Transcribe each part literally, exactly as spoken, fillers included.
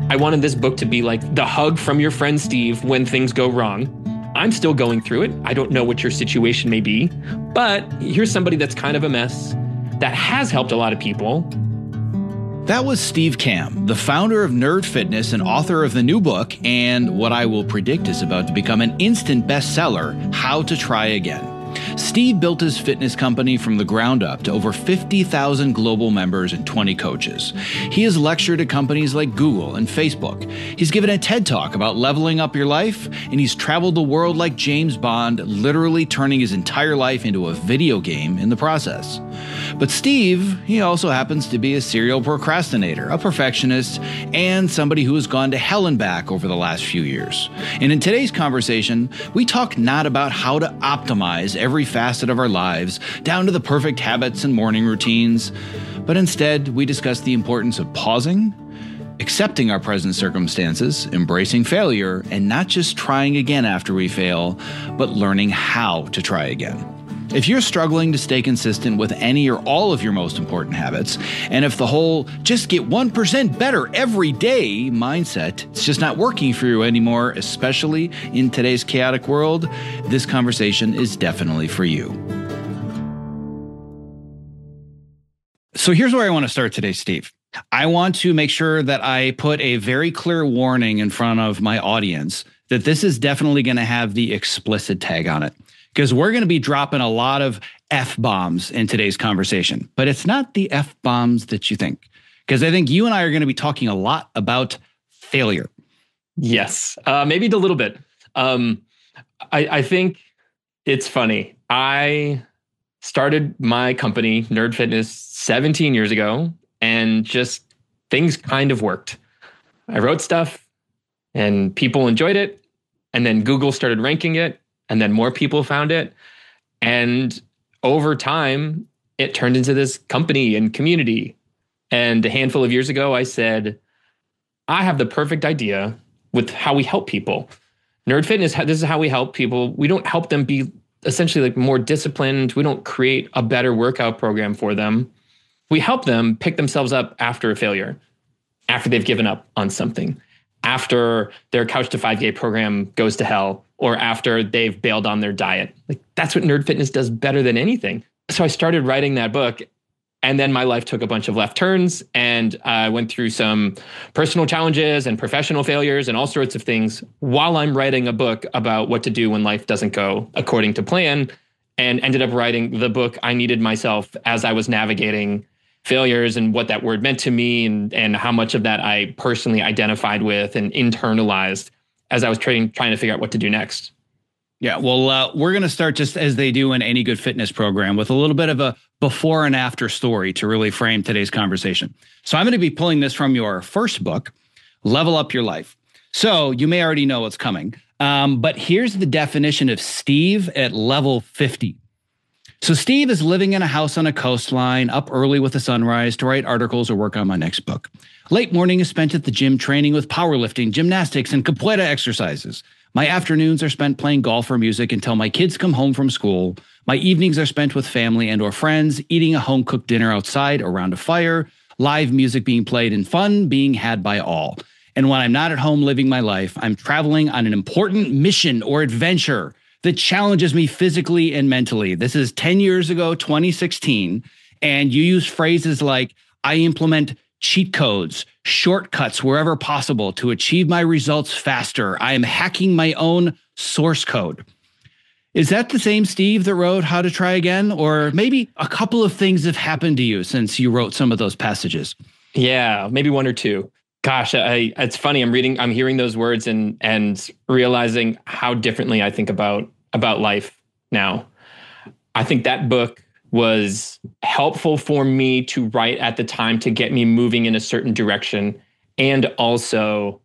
I wanted this book to be like the hug from your friend Steve when things go wrong. I'm still going through it. I don't know what your situation may be, but here's somebody that's kind of a mess that has helped a lot of people. That was Steve Kamb, the founder of Nerd Fitness and author of the new book, and what I will predict is about to become an instant bestseller, How to Try Again. Steve built his fitness company from the ground up to over fifty thousand global members and twenty coaches. He has lectured at companies like Google and Facebook. He's given a TED Talk about leveling up your life, and he's traveled the world like James Bond, literally turning his entire life into a video game in the process. But Steve, he also happens to be a serial procrastinator, a perfectionist, and somebody who has gone to hell and back over the last few years. And in today's conversation, we talk not about how to optimize every facet of our lives, down to the perfect habits and morning routines, but instead we discuss the importance of pausing, accepting our present circumstances, embracing failure, and not just trying again after we fail, but learning how to try again. If you're struggling to stay consistent with any or all of your most important habits, and if the whole just get one percent better every day mindset is just not working for you anymore, especially in today's chaotic world, this conversation is definitely for you. So here's where I want to start today, Steve. I want to make sure that I put a very clear warning in front of my audience that this is definitely going to have the explicit tag on it. Because we're going to be dropping a lot of F-bombs in today's conversation. But it's not the F-bombs that you think. Because I think you and I are going to be talking a lot about failure. Yes, uh, maybe a little bit. Um, I, I think it's funny. I started my company, Nerd Fitness, seventeen years ago. And just things kind of worked. I wrote stuff and people enjoyed it. And then Google started ranking it. And then more people found it. And over time, it turned into this company and community. And a handful of years ago, I said, I have the perfect idea with how we help people. Nerd Fitness, this is how we help people. We don't help them be essentially like more disciplined. We don't create a better workout program for them. We help them pick themselves up after a failure, after they've given up on something, after their Couch to five K program goes to hell, or after they've bailed on their diet. Like that's what Nerd Fitness does better than anything. So I started writing that book, and then my life took a bunch of left turns, and I went through some personal challenges and professional failures and all sorts of things while I'm writing a book about what to do when life doesn't go according to plan, and ended up writing the book I needed myself as I was navigating failures and what that word meant to me, and, and how much of that I personally identified with and internalized as I was trying, trying to figure out what to do next. Yeah, well, uh, we're going to start just as they do in any good fitness program with a little bit of a before and after story to really frame today's conversation. So I'm going to be pulling this from your first book, Level Up Your Life. So you may already know what's coming, um, but here's the definition of Steve at level fifty. So Steve is living in a house on a coastline, up early with the sunrise to write articles or work on my next book. Late morning is spent at the gym training with powerlifting, gymnastics, and capoeira exercises. My afternoons are spent playing golf or music until my kids come home from school. My evenings are spent with family and or friends, eating a home-cooked dinner outside around a fire, live music being played, and fun being had by all. And when I'm not at home living my life, I'm traveling on an important mission or adventure that challenges me physically and mentally. This is ten years ago, twenty sixteen, and you use phrases like, I implement cheat codes, shortcuts wherever possible to achieve my results faster. I am hacking my own source code. Is that the same Steve that wrote How to Try Again? Or maybe a couple of things have happened to you since you wrote some of those passages? Yeah, maybe one or two. Gosh, I, it's funny. I'm reading, I'm hearing those words and and realizing how differently I think about, about life now. I think that book was helpful for me to write at the time to get me moving in a certain direction. And also,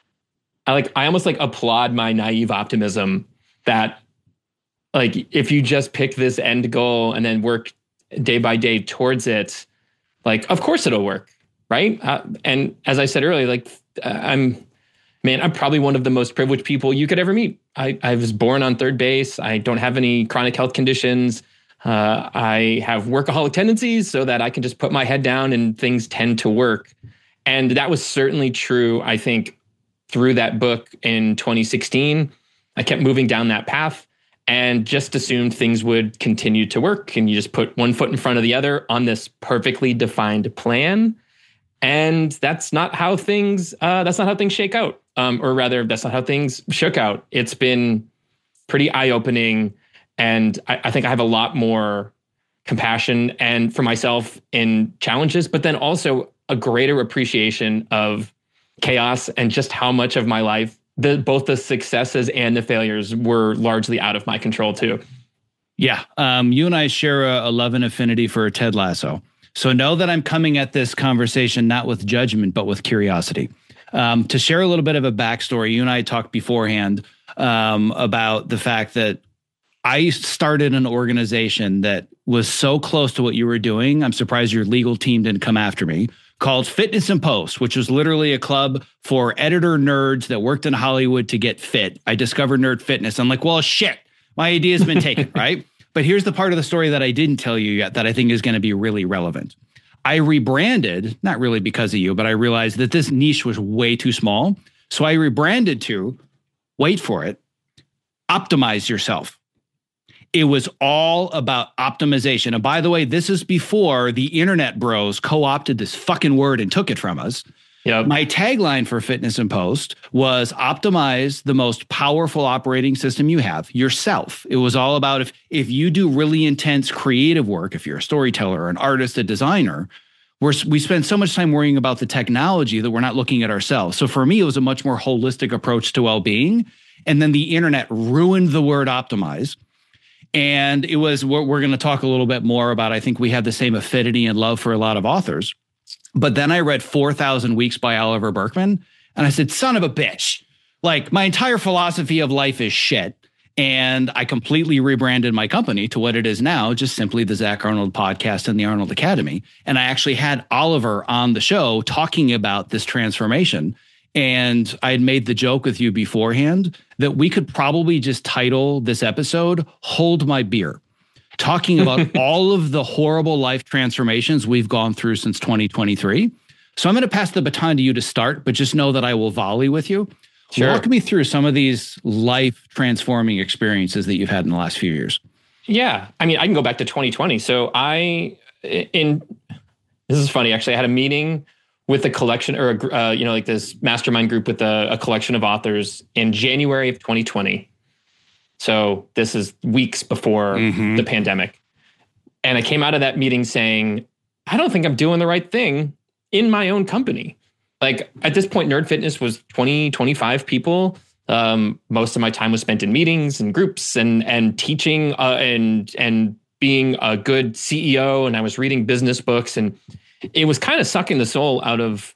I like I almost like applaud my naive optimism that like if you just pick this end goal and then work day by day towards it, like of course it'll work, right? Uh, and as I said earlier, like I'm, man, I'm probably one of the most privileged people you could ever meet. I, I was born on third base. I don't have any chronic health conditions. Uh, I have workaholic tendencies so that I can just put my head down and things tend to work. And that was certainly true, I think, through that book in twenty sixteen. I kept moving down that path and just assumed things would continue to work. And you just put one foot in front of the other on this perfectly defined plan. And that's not how things, uh, that's not how things shake out. Um, or rather, that's not how things shook out. It's been pretty eye-opening. And I, I think I have a lot more compassion and for myself in challenges, but then also a greater appreciation of chaos and just how much of my life, the both the successes and the failures, were largely out of my control too. Yeah. Um, you and I share a, a love and affinity for Ted Lasso. So know that I'm coming at this conversation not with judgment, but with curiosity. Um, to share a little bit of a backstory, you and I talked beforehand um, about the fact that I started an organization that was so close to what you were doing. I'm surprised your legal team didn't come after me, called Fitness and Post, which was literally a club for editor nerds that worked in Hollywood to get fit. I discovered Nerd Fitness. I'm like, well, shit, my idea has been taken, right? But here's the part of the story that I didn't tell you yet that I think is going to be really relevant. I rebranded, not really because of you, but I realized that this niche was way too small. So I rebranded to, wait for it, Optimize Yourself. It was all about optimization. And by the way, this is before the internet bros co-opted this fucking word and took it from us. Yep. My tagline for Fitness and Post was optimize the most powerful operating system you have, yourself. It was all about if, if you do really intense creative work, if you're a storyteller, an artist, a designer, we're, we spend so much time worrying about the technology that we're not looking at ourselves. So for me, it was a much more holistic approach to well-being. And then the internet ruined the word optimize. And it was what we're going to talk a little bit more about. I think we have the same affinity and love for a lot of authors. But then I read four thousand Weeks by Oliver Burkeman. And I said, son of a bitch, like my entire philosophy of life is shit. And I completely rebranded my company to what it is now, just simply the Zach Arnold Podcast and the Arnold Academy. And I actually had Oliver on the show talking about this transformation. And I had made the joke with you beforehand that we could probably just title this episode, Hold My Beer, talking about all of the horrible life transformations we've gone through since twenty twenty-three. So I'm going to pass the baton to you to start, but just know that I will volley with you. Sure. Walk me through some of these life transforming experiences that you've had in the last few years. Yeah. I mean, I can go back to twenty twenty. So I, in, this is funny, actually, I had a meeting with a collection or, a, uh, you know, like this mastermind group with a, a collection of authors in January of twenty twenty. So this is weeks before mm-hmm. the pandemic. And I came out of that meeting saying, I don't think I'm doing the right thing in my own company. Like at this point, Nerd Fitness was twenty, twenty-five people. Um, most of my time was spent in meetings and groups and, and teaching uh, and, and being a good C E O. And I was reading business books, and it was kind of sucking the soul out of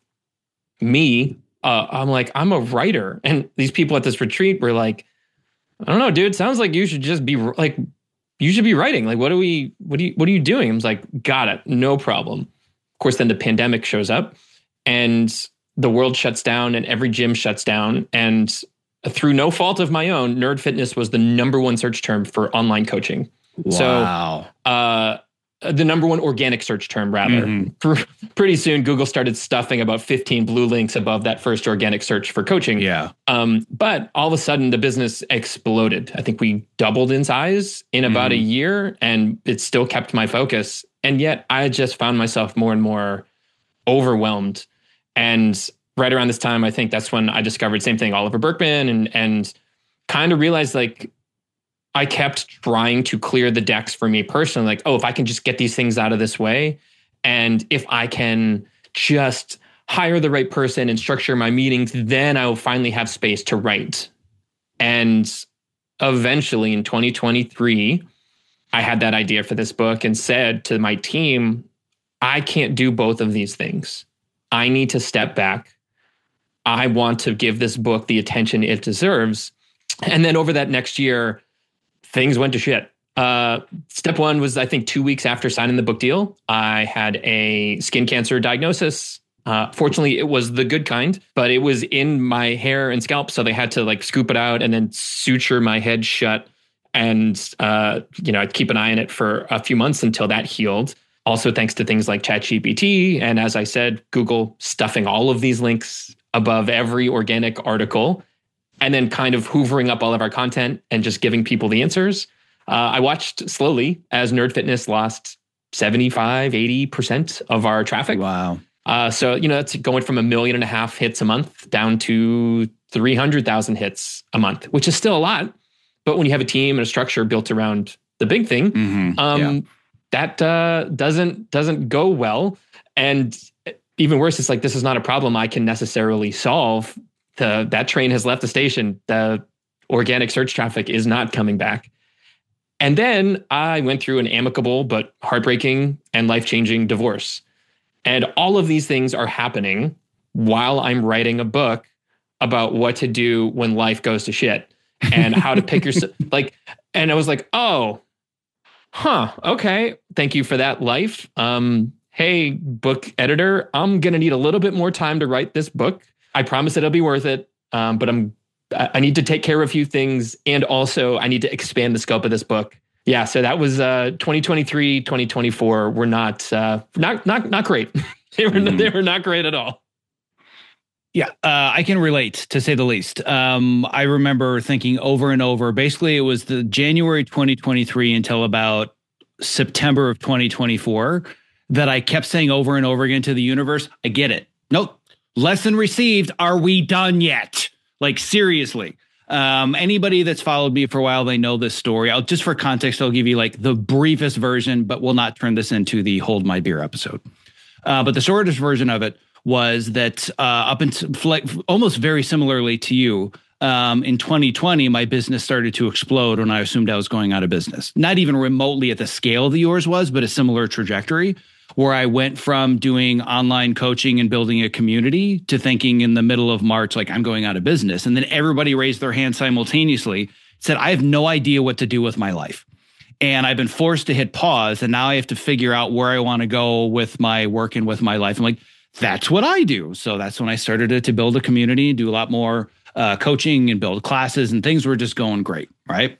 me. Uh, I'm like, I'm a writer. And these people at this retreat were like, I don't know, dude, sounds like you should just be like, you should be writing. Like, what are we, what do you, what are you doing? I was like, got it. No problem. Of course, then the pandemic shows up and the world shuts down and every gym shuts down. And through no fault of my own, Nerd Fitness was the number one search term for online coaching. Wow. So, uh, the number one organic search term, rather. Mm-hmm. Pretty soon, Google started stuffing about fifteen blue links above that first organic search for coaching. Yeah. Um, but all of a sudden, the business exploded. I think we doubled in size in about mm-hmm. a year, and it still kept my focus. And yet, I just found myself more and more overwhelmed. And right around this time, I think that's when I discovered same thing, Oliver Burkeman, and and kind of realized like, I kept trying to clear the decks for me personally. Like, oh, if I can just get these things out of this way, and if I can just hire the right person and structure my meetings, then I will finally have space to write. And eventually in twenty twenty-three, I had that idea for this book and said to my team, I can't do both of these things. I need to step back. I want to give this book the attention it deserves. And then over that next year, things went to shit. Uh, step one was, I think, two weeks after signing the book deal, I had a skin cancer diagnosis. Uh, fortunately, it was the good kind, but it was in my hair and scalp. So they had to like scoop it out and then suture my head shut. And, uh, you know, I'd keep an eye on it for a few months until that healed. Also, thanks to things like ChatGPT. And as I said, Google stuffing all of these links above every organic article and then kind of hoovering up all of our content and just giving people the answers. Uh, I watched slowly as Nerd Fitness lost seventy-five, eighty percent of our traffic. Wow. Uh, so, you know, that's going from a million and a half hits a month down to three hundred thousand hits a month, which is still a lot. But when you have a team and a structure built around the big thing, mm-hmm. um, yeah. that uh, doesn't doesn't go well. And even worse, it's like, this is not a problem I can necessarily solve. The, that train has left the station. The organic search traffic is not coming back. And then I went through an amicable but heartbreaking and life-changing divorce. And all of these things are happening while I'm writing a book about what to do when life goes to shit and how to pick your, like, and I was like, oh, huh, okay. Thank you for that, life. Um, hey, book editor, I'm going to need a little bit more time to write this book. I promise it'll be worth it. Um, but I'm, I need to take care of a few things. And also I need to expand the scope of this book. Yeah. So that was uh, twenty twenty-three, twenty twenty-four were not, uh, not, not, not great. they were, mm. they were not great at all. Yeah, uh, I can relate, to say the least. Um, I remember thinking over and over, basically it was the January twenty twenty-three until about September of twenty twenty-four that I kept saying over and over again to the universe, I get it. Nope. Lesson received. Are we done yet? Like, seriously. Um, anybody that's followed me for a while, they know this story. I'll just for context, I'll give you like the briefest version, but we'll not turn this into the Hold My Beer episode. Uh, but the shortest version of it was that uh, up until like, almost very similarly to you, um, in twenty twenty, my business started to explode when I assumed I was going out of business. Not even remotely at the scale that yours was, but a similar trajectory where I went from doing online coaching and building a community to thinking in the middle of March, like, I'm going out of business. And then everybody raised their hand simultaneously, said, I have no idea what to do with my life. And I've been forced to hit pause. And now I have to figure out where I want to go with my work and with my life. I'm like, that's what I do. So that's when I started to, to build a community, do a lot more uh, coaching and build classes, and things were just going great, right?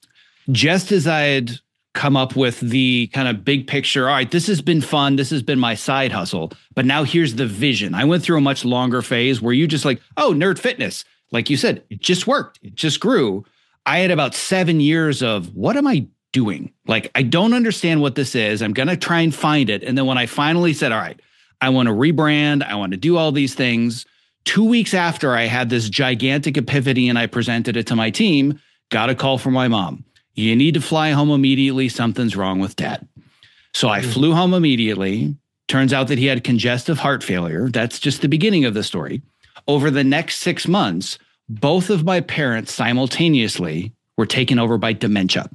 Just as I had come up with the kind of big picture, all right, this has been fun, this has been my side hustle, but now here's the vision. I went through a much longer phase where you just like, oh, Nerd Fitness. Like you said, it just worked. It just grew. I had about seven years of, what am I doing? Like, I don't understand what this is. I'm going to try and find it. And then when I finally said, all right, I want to rebrand, I want to do all these things. Two weeks after I had this gigantic epiphany and I presented it to my team, got a call from my mom. You need to fly home immediately. Something's wrong with dad. So I flew home immediately. Turns out that he had congestive heart failure. That's just the beginning of the story. Over the next six months, both of my parents simultaneously were taken over by dementia.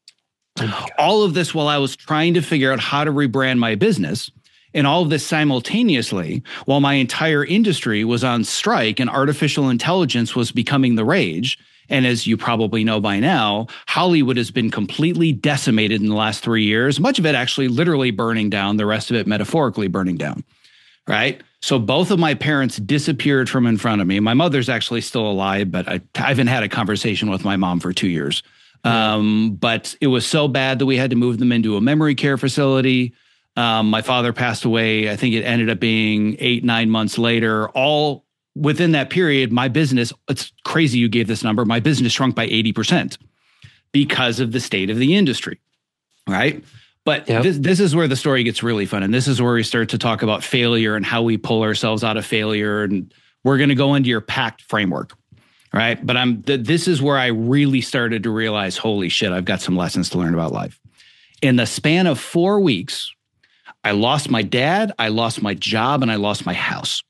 Oh all of this while I was trying to figure out how to rebrand my business. And all of this simultaneously, while my entire industry was on strike and artificial intelligence was becoming the rage. And as you probably know by now, Hollywood has been completely decimated in the last three years, much of it actually literally burning down, the rest of it metaphorically burning down, right? So both of my parents disappeared from in front of me. My mother's actually still alive, but I, I haven't had a conversation with my mom for two years. Yeah. Um, but it was so bad that we had to move them into a memory care facility. Um, my father passed away. I think it ended up being eight, nine months later. All within that period, my business, it's crazy you gave this number, my business shrunk by eighty percent because of the state of the industry, right? But yep. this, this is where the story gets really fun. And this is where we start to talk about failure and how we pull ourselves out of failure. And we're going to go into your PACT framework, right? But I'm th- this is where I really started to realize, holy shit, I've got some lessons to learn about life. In the span of four weeks, I lost my dad, I lost my job, and I lost my house.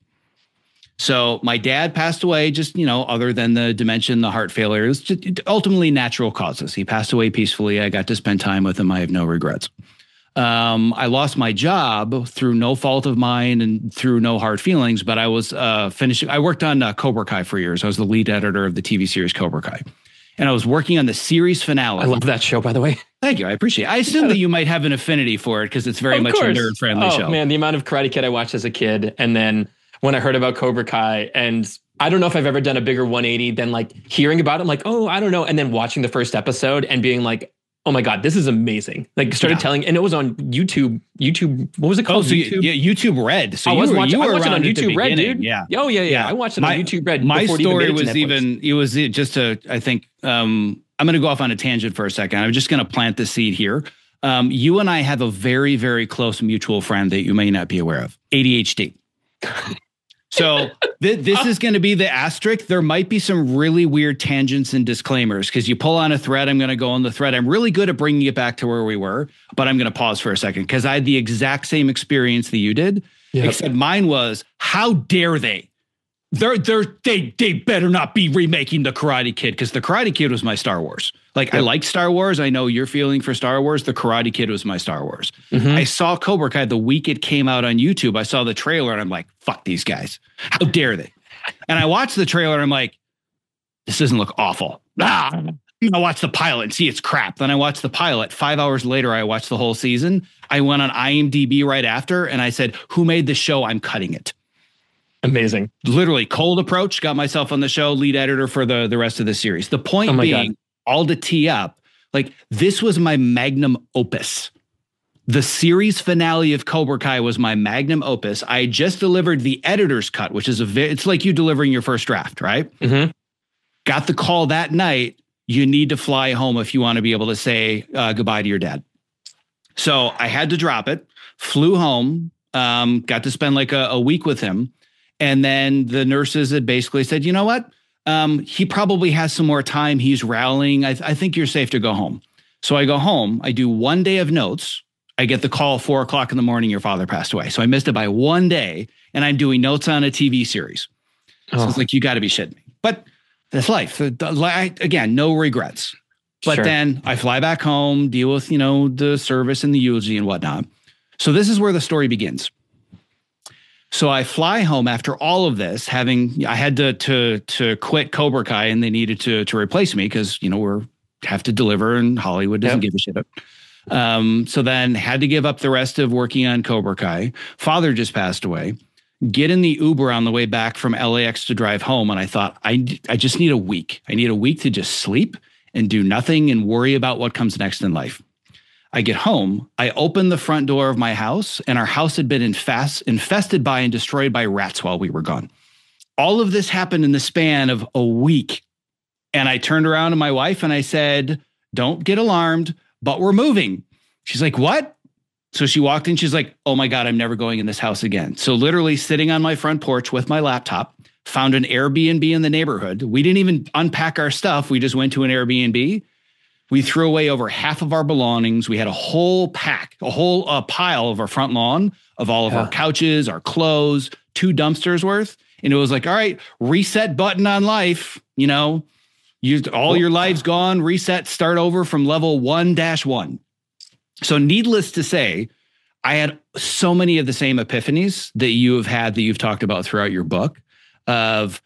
So my dad passed away, just, you know, other than the dementia and the heart failure, it was just ultimately natural causes. He passed away peacefully. I got to spend time with him. I have no regrets. Um, I lost my job through no fault of mine and through no hard feelings, but I was uh, finishing. I worked on uh, Cobra Kai for years. I was the lead editor of the T V series Cobra Kai. And I was working on the series finale. I love that show, by the way. Thank you. I appreciate it. I assume that you might have an affinity for it because it's very of much course. a nerd-friendly oh, show. Oh, man, the amount of Karate Kid I watched as a kid. And then when I heard about Cobra Kai, and I don't know if I've ever done a bigger one eighty than like hearing about it. I'm like, oh, I don't know. And then watching the first episode and being like, oh my God, this is amazing. Like started yeah. telling, and it was on YouTube, YouTube, what was it called? Oh, so YouTube? Yeah, YouTube Red. So I was you were, watching, you were I watched it on around at the YouTube Red, beginning. dude. Yeah. Oh yeah, yeah. Yeah. I watched it my, on YouTube Red. My before story it even was even, it was just a, I think, um, I'm going to go off on a tangent for a second. I'm just going to plant the seed here. Um, you and I have a very, very close mutual friend that you may not be aware of, A D H D. So th- this is going to be the asterisk. There might be some really weird tangents and disclaimers because you pull on a thread. I'm going to go on the thread. I'm really good at bringing it back to where we were, but I'm going to pause for a second because I had the exact same experience that you did, yep. except mine was, how dare they? They're, they're, they, they better not be remaking The Karate Kid because The Karate Kid was my Star Wars. Like, yep. I like Star Wars. I know you're feeling for Star Wars. The Karate Kid was my Star Wars. Mm-hmm. I saw Cobra Kai the week it came out on YouTube. I saw the trailer and I'm like, fuck these guys. How dare they? And I watched the trailer and I'm like, this doesn't look awful. Ah. I watched the pilot and see it's crap. Then I watched the pilot. Five hours later, I watched the whole season. I went on IMDb right after and I said, who made the show? I'm cutting it. Amazing. Literally cold approach, got myself on the show, lead editor for the, the rest of the series. The point oh being, God. all to tee up, like this was my magnum opus. The series finale of Cobra Kai was my magnum opus. I just delivered the editor's cut, which is a, vi- it's like you delivering your first draft, right? Mm-hmm. Got the call that night. You need to fly home if you want to be able to say uh, goodbye to your dad. So I had to drop it, flew home, um, got to spend like a, a week with him. And then the nurses had basically said, you know what? Um, he probably has some more time. He's rallying. I, th- I think you're safe to go home. So I go home. I do one day of notes. I get the call four o'clock in the morning. Your father passed away. So I missed it by one day. And I'm doing notes on a T V series. So oh. It's like, you got to be shitting me. But that's life. Again, no regrets. But sure. Then I fly back home, deal with, you know, the service and the eulogy and whatnot. So this is where the story begins. So I fly home after all of this, having I had to to to quit Cobra Kai, and they needed to to replace me because you know we're have to deliver, and Hollywood doesn't yep. give a shit. Um, so then had to give up the rest of working on Cobra Kai. Father just passed away. Get in the Uber on the way back from L A X to drive home, and I thought I I just need a week. I need a week to just sleep and do nothing and worry about what comes next in life. I get home, I open the front door of my house, and our house had been infest, infested by and destroyed by rats while we were gone. All of this happened in the span of a week. And I turned around to my wife and I said, don't get alarmed, but we're moving. She's like, what? So she walked in, she's like, oh my God, I'm never going in this house again. So literally sitting on my front porch with my laptop, found an Airbnb in the neighborhood. We didn't even unpack our stuff. We just went to an Airbnb. We threw away over half of our belongings. We had a whole pack, a whole uh, pile of our front lawn of all of yeah. our couches, our clothes, two dumpsters worth. And it was like, all right, reset button on life. You know, you all your lives gone, reset, start over from level one dash one. So needless to say, I had so many of the same epiphanies that you have had that you've talked about throughout your book of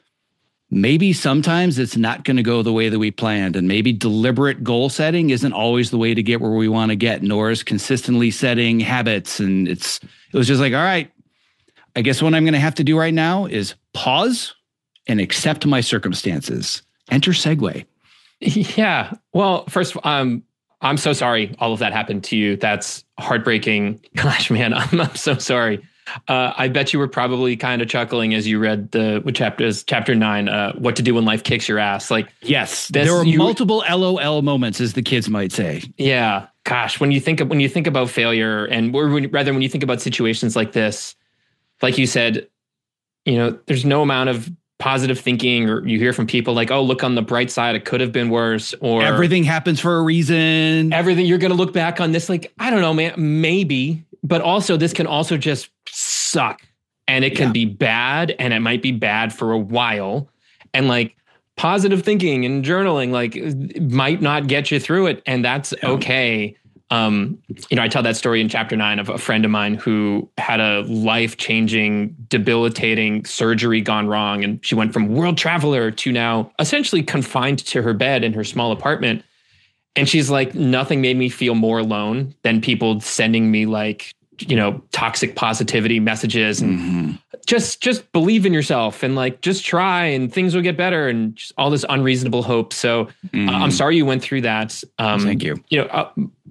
maybe sometimes it's not going to go the way that we planned, and maybe deliberate goal setting isn't always the way to get where we want to get, nor is consistently setting habits. And it's, it was just like, all right, I guess what I'm going to have to do right now is pause and accept my circumstances. Enter segue. Yeah. Well, first, um, I'm so sorry all of that happened to you. That's heartbreaking. Gosh, man, I'm, I'm so sorry. Uh, I bet you were probably kind of chuckling as you read the what chapter is chapter nine, uh, what to do when life kicks your ass. Like, yes, there were you, multiple L O L moments, as the kids might say. Yeah. Gosh, when you think of, when you think about failure, and or when, rather when you think about situations like this, like you said, you know, there's no amount of positive thinking, or you hear from people like, oh, look on the bright side, it could have been worse, or everything happens for a reason. Everything, you're going to look back on this like, I don't know, man, maybe. But also this can also just suck, and it can yeah. be bad, and it might be bad for a while. And like positive thinking and journaling, like might not get you through it. And that's yeah. okay. Um, you know, I tell that story in chapter nine of a friend of mine who had a life-changing, debilitating surgery gone wrong. And she went from world traveler to now essentially confined to her bed in her small apartment. And she's like, nothing made me feel more alone than people sending me like you know, toxic positivity messages and Mm-hmm. just, just believe in yourself and like, just try and things will get better and just all this unreasonable hope. So Mm-hmm. uh, I'm sorry you went through that. Um, Thank you. You know, uh,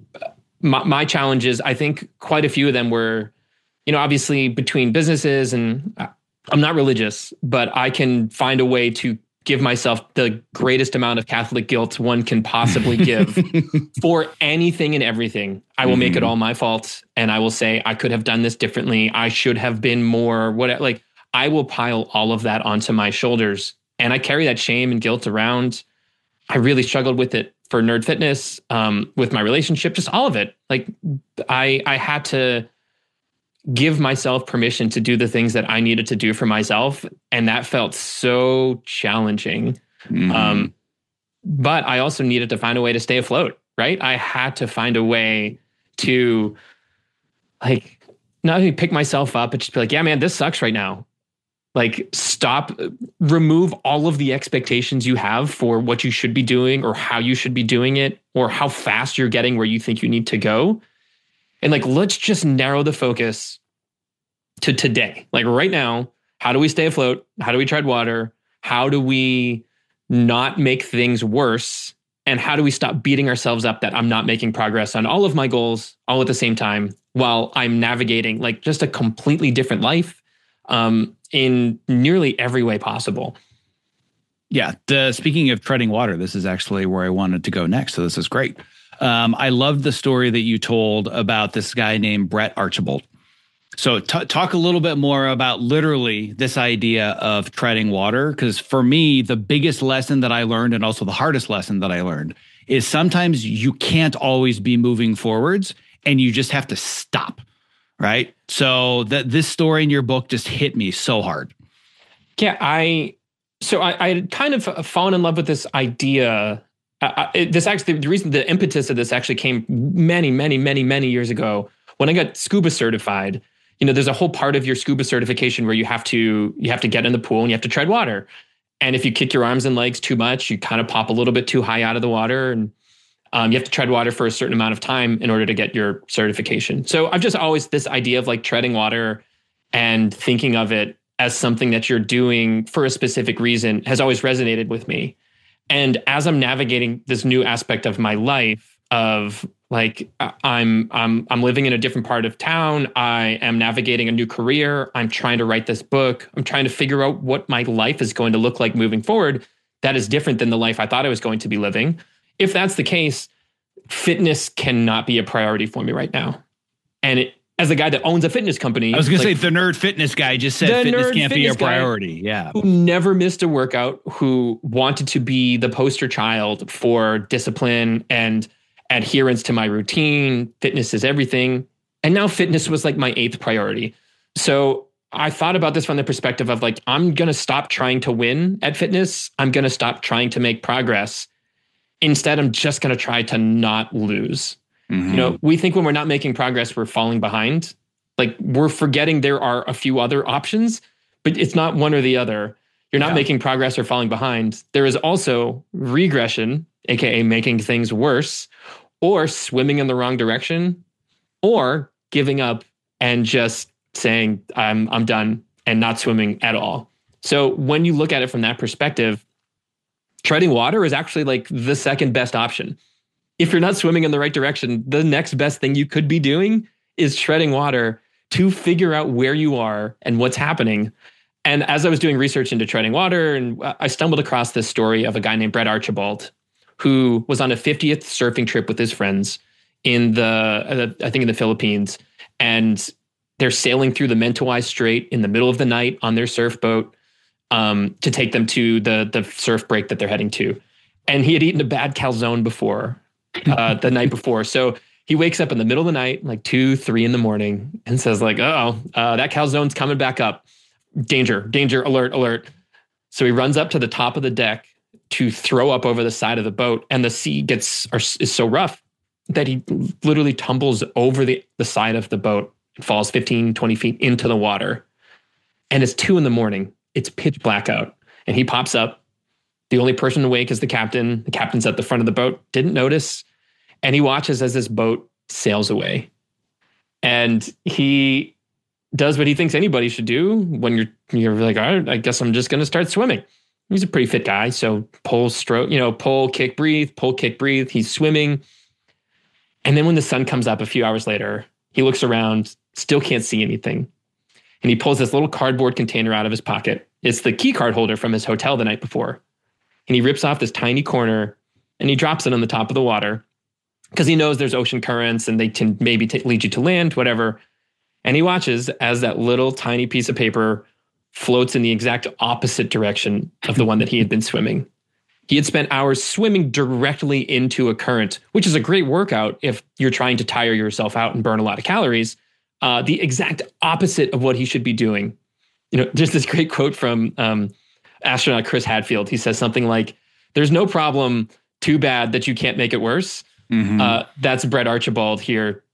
my, my challenges, I think quite a few of them were, you know, obviously between businesses, and I'm not religious, but I can find a way to give myself the greatest amount of Catholic guilt one can possibly give for anything and everything. I will mm-hmm. make it all my fault. And I will say, I could have done this differently. I should have been more, what, like, I will pile all of that onto my shoulders. And I carry that shame and guilt around. I really struggled with it for Nerd Fitness, um, with my relationship, just all of it. Like I, I had to give myself permission to do the things that I needed to do for myself. And that felt so challenging. Mm-hmm. Um, but I also needed to find a way to stay afloat, right? I had to find a way to like, not only pick myself up, but just be like, yeah, man, this sucks right now. Like stop, remove all of the expectations you have for what you should be doing or how you should be doing it or how fast you're getting where you think you need to go. And like, let's just narrow the focus to today. Like right now, how do we stay afloat? How do we tread water? How do we not make things worse? And how do we stop beating ourselves up that I'm not making progress on all of my goals all at the same time while I'm navigating like just a completely different life um, in nearly every way possible? Yeah. The, speaking of treading water, this is actually where I wanted to go next. So this is great. Um, I loved the story that you told about this guy named Brett Archibald. So t- talk a little bit more about literally this idea of treading water. Because for me, the biggest lesson that I learned and also the hardest lesson that I learned is sometimes you can't always be moving forwards and you just have to stop. Right. So that this story in your book just hit me so hard. Yeah, I so I, I had kind of fallen in love with this idea. Uh, it, this actually, the reason, the impetus of this actually came many, many, many, many years ago when I got scuba certified. You know, there's a whole part of your scuba certification where you have to you have to get in the pool and you have to tread water. And if you kick your arms and legs too much, you kind of pop a little bit too high out of the water, and um, you have to tread water for a certain amount of time in order to get your certification. So I've just always this idea of like treading water and thinking of it as something that you're doing for a specific reason has always resonated with me. And as I'm navigating this new aspect of my life of like, I'm, I'm, I'm living in a different part of town. I am navigating a new career. I'm trying to write this book. I'm trying to figure out what my life is going to look like moving forward. That is different than the life I thought I was going to be living. If that's the case, fitness cannot be a priority for me right now. And it, as a guy that owns a fitness company, I was going like, to say the Nerd Fitness guy just said fitness can't fitness be a priority. Yeah. Who never missed a workout, who wanted to be the poster child for discipline and adherence to my routine. Fitness is everything. And now fitness was like my eighth priority. So I thought about this from the perspective of like, I'm going to stop trying to win at fitness. I'm going to stop trying to make progress. Instead, I'm just going to try to not lose. Mm-hmm. You know, we think when we're not making progress, we're falling behind. Like we're forgetting there are a few other options, but it's not one or the other. You're not yeah. making progress or falling behind. There is also regression, A K A making things worse, or swimming in the wrong direction, or giving up and just saying, I'm, I'm done and not swimming at all. So when you look at it from that perspective, treading water is actually like the second best option. If you're not swimming in the right direction, the next best thing you could be doing is treading water to figure out where you are and what's happening. And as I was doing research into treading water, and I stumbled across this story of a guy named Brett Archibald, who was on a fiftieth surfing trip with his friends in the, I think in the Philippines. And they're sailing through the Mentawai Strait in the middle of the night on their surf boat um, to take them to the, the surf break that they're heading to. And he had eaten a bad calzone before. Uh, the night before. So he wakes up in the middle of the night, like two, three in the morning, and says like, oh, uh, that calzone's coming back up. Danger, danger, alert, alert. So he runs up to the top of the deck to throw up over the side of the boat. And the sea gets are, is so rough that he literally tumbles over the, the side of the boat and falls fifteen, twenty feet into the water. And it's two in the morning. It's pitch black out. And he pops up. The only person awake is the captain. The captain's at the front of the boat, didn't notice. And he watches as this boat sails away. And he does what he thinks anybody should do when you're you're like, all right, I guess I'm just going to start swimming. He's a pretty fit guy, so pull, stroke, you know, pull, kick, breathe, pull, kick, breathe. He's swimming. And then when the sun comes up a few hours later, he looks around, still can't see anything. And he pulls this little cardboard container out of his pocket. It's the key card holder from his hotel the night before. And he rips off this tiny corner and he drops it on the top of the water because he knows there's ocean currents and they can maybe t- lead you to land, whatever. And he watches as that little tiny piece of paper floats in the exact opposite direction of the one that he had been swimming. He had spent hours swimming directly into a current, which is a great workout if you're trying to tire yourself out and burn a lot of calories. Uh, the exact opposite of what he should be doing. You know, there's this great quote from um, astronaut Chris Hadfield. He says something like, "There's no problem too bad that you can't make it worse." Mm-hmm. Uh, that's Brett Archibald here,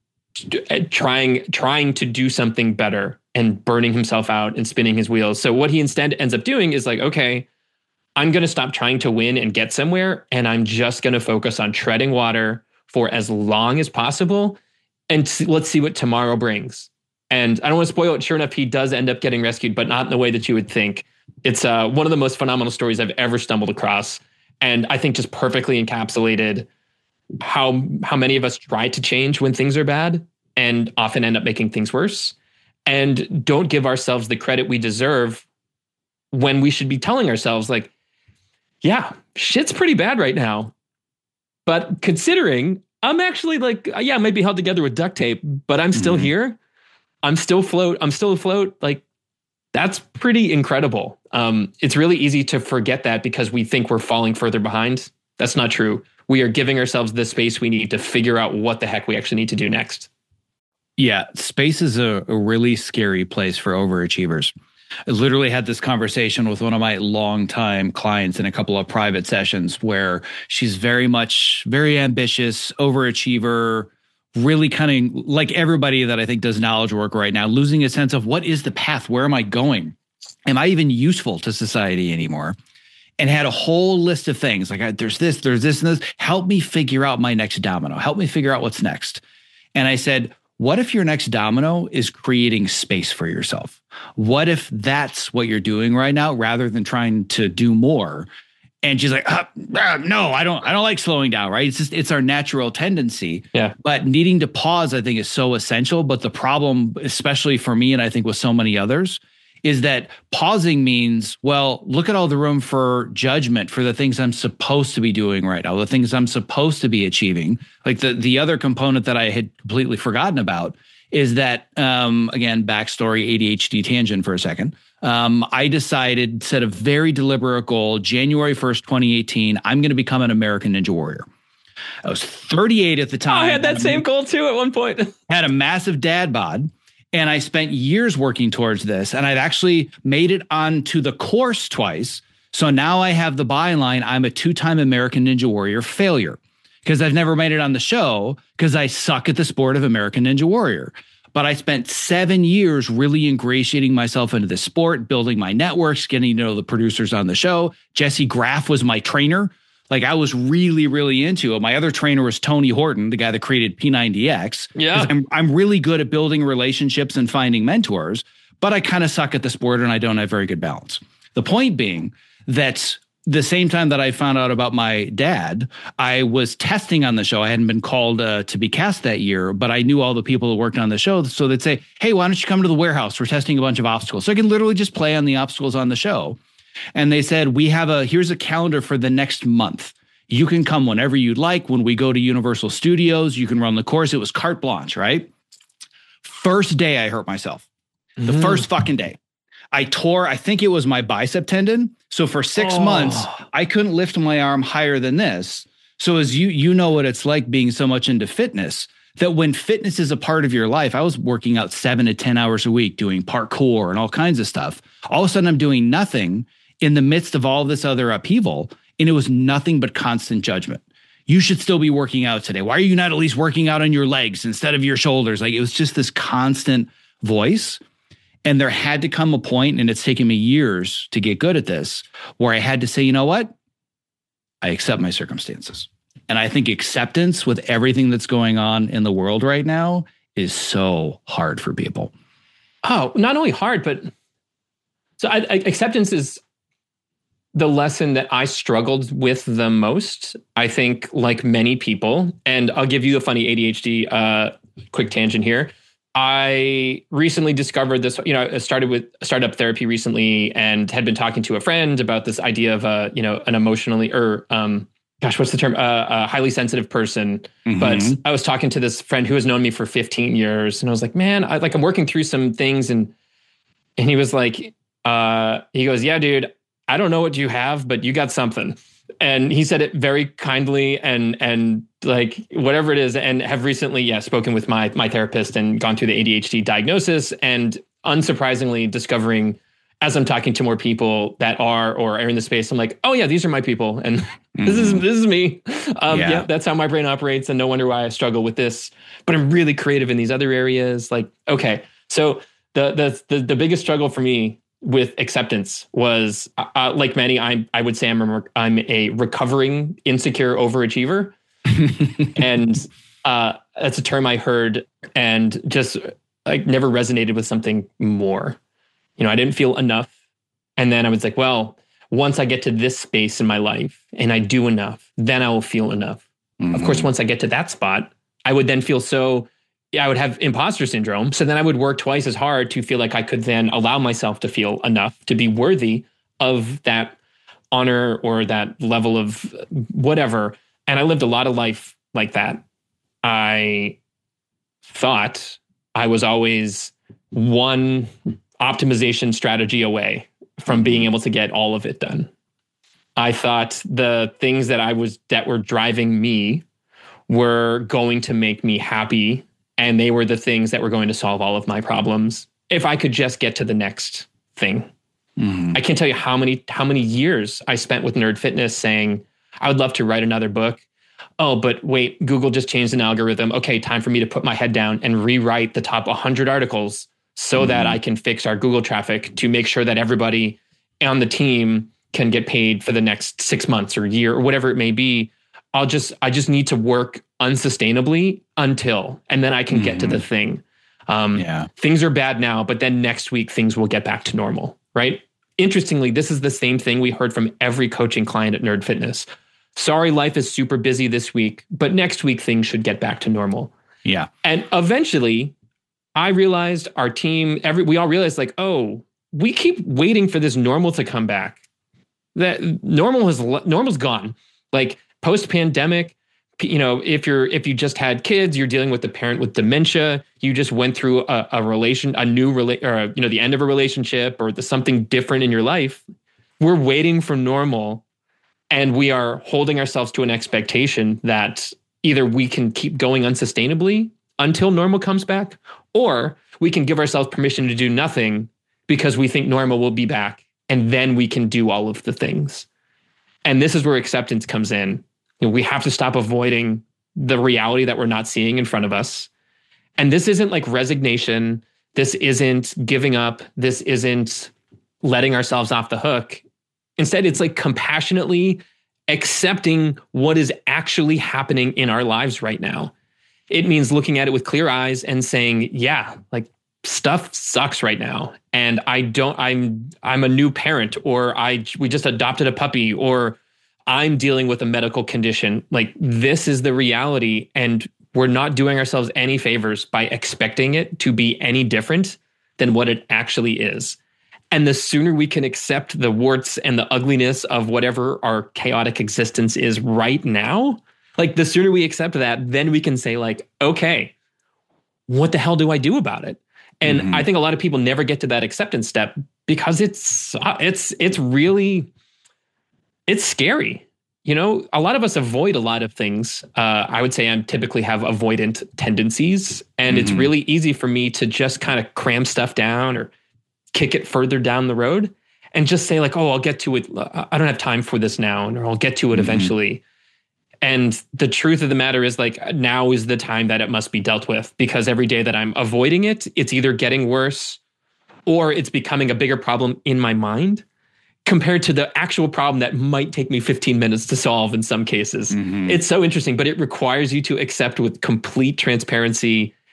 trying trying to do something better and burning himself out and spinning his wheels. So what he instead ends up doing is like, okay, I'm going to stop trying to win and get somewhere, and I'm just going to focus on treading water for as long as possible, and see, let's see what tomorrow brings. And I don't want to spoil it. Sure enough, he does end up getting rescued, but not in the way that you would think. It's uh, one of the most phenomenal stories I've ever stumbled across, and I think just perfectly encapsulated how how many of us try to change when things are bad and often end up making things worse, and don't give ourselves the credit we deserve when we should be telling ourselves like, yeah, shit's pretty bad right now. But considering I'm actually like, yeah, I might be held together with duct tape, but I'm still mm-hmm. here. I'm still float. I'm still afloat. Like, that's pretty incredible. Um, it's really easy to forget that because we think we're falling further behind. That's not true. We are giving ourselves the space we need to figure out what the heck we actually need to do next. Yeah, space is a, a really scary place for overachievers. I literally had this conversation with one of my longtime clients in a couple of private sessions where she's very much, very ambitious, overachiever, really kind of like everybody that I think does knowledge work right now, losing a sense of what is the path? Where am I going? Am I even useful to society anymore? And had a whole list of things like, there's this, there's this, and this. Help me figure out my next domino. Help me figure out what's next. And I said, what if your next domino is creating space for yourself? What if that's what you're doing right now rather than trying to do more? And she's like, uh, uh, no, I don't, I don't like slowing down, right? It's just, it's our natural tendency. Yeah. But needing to pause, I think, is so essential. But the problem, especially for me, and I think with so many others, is that pausing means, well, look at all the room for judgment for the things I'm supposed to be doing right now, the things I'm supposed to be achieving. Like the, the other component that I had completely forgotten about is that, um, again, backstory, A D H D tangent for a second. Um, I decided, set a very deliberate goal, January first, twenty eighteen, I'm going to become an American Ninja Warrior. I was thirty-eight at the time. Oh, I had that same goal too at one point. Had a massive dad bod. And I spent years working towards this, and I've actually made it onto the course twice. So now I have the byline, I'm a two-time American Ninja Warrior failure, because I've never made it on the show because I suck at the sport of American Ninja Warrior. But I spent seven years really ingratiating myself into the sport, building my networks, getting to know the producers on the show. Jesse Graff was my trainer. Like, I was really, really into it. My other trainer was Tony Horton, the guy that created P ninety X. Yeah. I'm, I'm really good at building relationships and finding mentors, but I kind of suck at the sport and I don't have very good balance. The point being that the same time that I found out about my dad, I was testing on the show. I hadn't been called uh, to be cast that year, but I knew all the people who worked on the show. So they'd say, hey, why don't you come to the warehouse? We're testing a bunch of obstacles. So I can literally just play on the obstacles on the show. And they said, we have a, here's a calendar for the next month. You can come whenever you'd like. When we go to Universal Studios, you can run the course. It was carte blanche, right? First day I hurt myself. The mm. first fucking day. I tore, I think it was my bicep tendon. So for six oh. months, I couldn't lift my arm higher than this. So as you, you know what it's like being so much into fitness, that when fitness is a part of your life, I was working out seven to ten hours a week, doing parkour and all kinds of stuff. All of a sudden I'm doing nothing in the midst of all this other upheaval. And it was nothing but constant judgment. You should still be working out today. Why are you not at least working out on your legs instead of your shoulders? Like, it was just this constant voice. And there had to come a point, and it's taken me years to get good at this, where I had to say, you know what? I accept my circumstances. And I think acceptance with everything that's going on in the world right now is so hard for people. Oh, not only hard, but so I, I, acceptance is the lesson that I struggled with the most. I think, like many people, and I'll give you a funny A D H D uh, quick tangent here. I recently discovered this, you know, I started with startup therapy recently and had been talking to a friend about this idea of a, you know, an emotionally or, um, gosh, what's the term? Uh, a highly sensitive person. Mm-hmm. But I was talking to this friend who has known me for fifteen years. And I was like, man, I like, I'm working through some things. And, and he was like, uh, he goes, yeah, dude, I don't know what you have, but you got something. And he said it very kindly and, and like whatever it is, and have recently, yeah, spoken with my, my therapist and gone through the A D H D diagnosis, and unsurprisingly discovering as I'm talking to more people that are, or are in the space, I'm like, oh yeah, these are my people. And mm-hmm. this is, this is me. Um, yeah. yeah, that's how my brain operates. And no wonder why I struggle with this, but I'm really creative in these other areas. Like, okay. So the, the, the, the biggest struggle for me with acceptance was uh, like many, I I would say I'm a, I'm a recovering insecure overachiever. And uh, that's a term I heard and just like never resonated with something more. You know, I didn't feel enough. And then I was like, well, once I get to this space in my life and I do enough, then I will feel enough. Mm-hmm. Of course, once I get to that spot, I would then feel so I would have imposter syndrome. So then I would work twice as hard to feel like I could then allow myself to feel enough to be worthy of that honor or that level of whatever. And I lived a lot of life like that. I thought I was always one optimization strategy away from being able to get all of it done. I thought the things that I was, that were driving me were going to make me happy. And they were the things that were going to solve all of my problems if I could just get to the next thing. Mm-hmm. I can't tell you how many how many years I spent with Nerd Fitness saying, I would love to write another book. Oh, but wait, Google just changed an algorithm. Okay, time for me to put my head down and rewrite the top one hundred articles so mm-hmm. that I can fix our Google traffic to make sure that everybody on the team can get paid for the next six months or year or whatever it may be. I'll just, I just need to work unsustainably until, and then I can mm-hmm. get to the thing. Um, yeah. Things are bad now, but then next week things will get back to normal, right? Interestingly, this is the same thing we heard from every coaching client at Nerd Fitness. Sorry, life is super busy this week, but next week things should get back to normal. Yeah. And eventually I realized our team, every, we all realized like, oh, we keep waiting for this normal to come back. That normal has, normal's gone. Like, post-pandemic, you know, if you're if you just had kids, you're dealing with the parent with dementia. You just went through a, a relation, a new rela- or a, you know, the end of a relationship or the, something different in your life. We're waiting for normal, and we are holding ourselves to an expectation that either we can keep going unsustainably until normal comes back, or we can give ourselves permission to do nothing because we think normal will be back, and then we can do all of the things. And this is where acceptance comes in. You know, we have to stop avoiding the reality that we're not seeing in front of us. And this isn't like resignation. This isn't giving up. This isn't letting ourselves off the hook. Instead, it's like compassionately accepting what is actually happening in our lives right now. It means looking at it with clear eyes and saying, yeah, like stuff sucks right now. And I don't, I'm, I'm a new parent, or I, we just adopted a puppy, or I'm dealing with a medical condition. Like, this is the reality, and we're not doing ourselves any favors by expecting it to be any different than what it actually is. And the sooner we can accept the warts and the ugliness of whatever our chaotic existence is right now, like the sooner we accept that, then we can say like, okay, what the hell do I do about it? And mm-hmm. I think a lot of people never get to that acceptance step because it's, it's, it's really, it's scary. You know, a lot of us avoid a lot of things. Uh, I would say I typically have avoidant tendencies, and mm-hmm. it's really easy for me to just kind of cram stuff down or kick it further down the road and just say like, oh, I'll get to it. I don't have time for this now, or I'll get to it mm-hmm. eventually. And the truth of the matter is like, now is the time that it must be dealt with, because every day that I'm avoiding it, it's either getting worse or it's becoming a bigger problem in my mind compared to the actual problem that might take me fifteen minutes to solve in some cases. Mm-hmm. It's so interesting, but it requires you to accept with complete transparency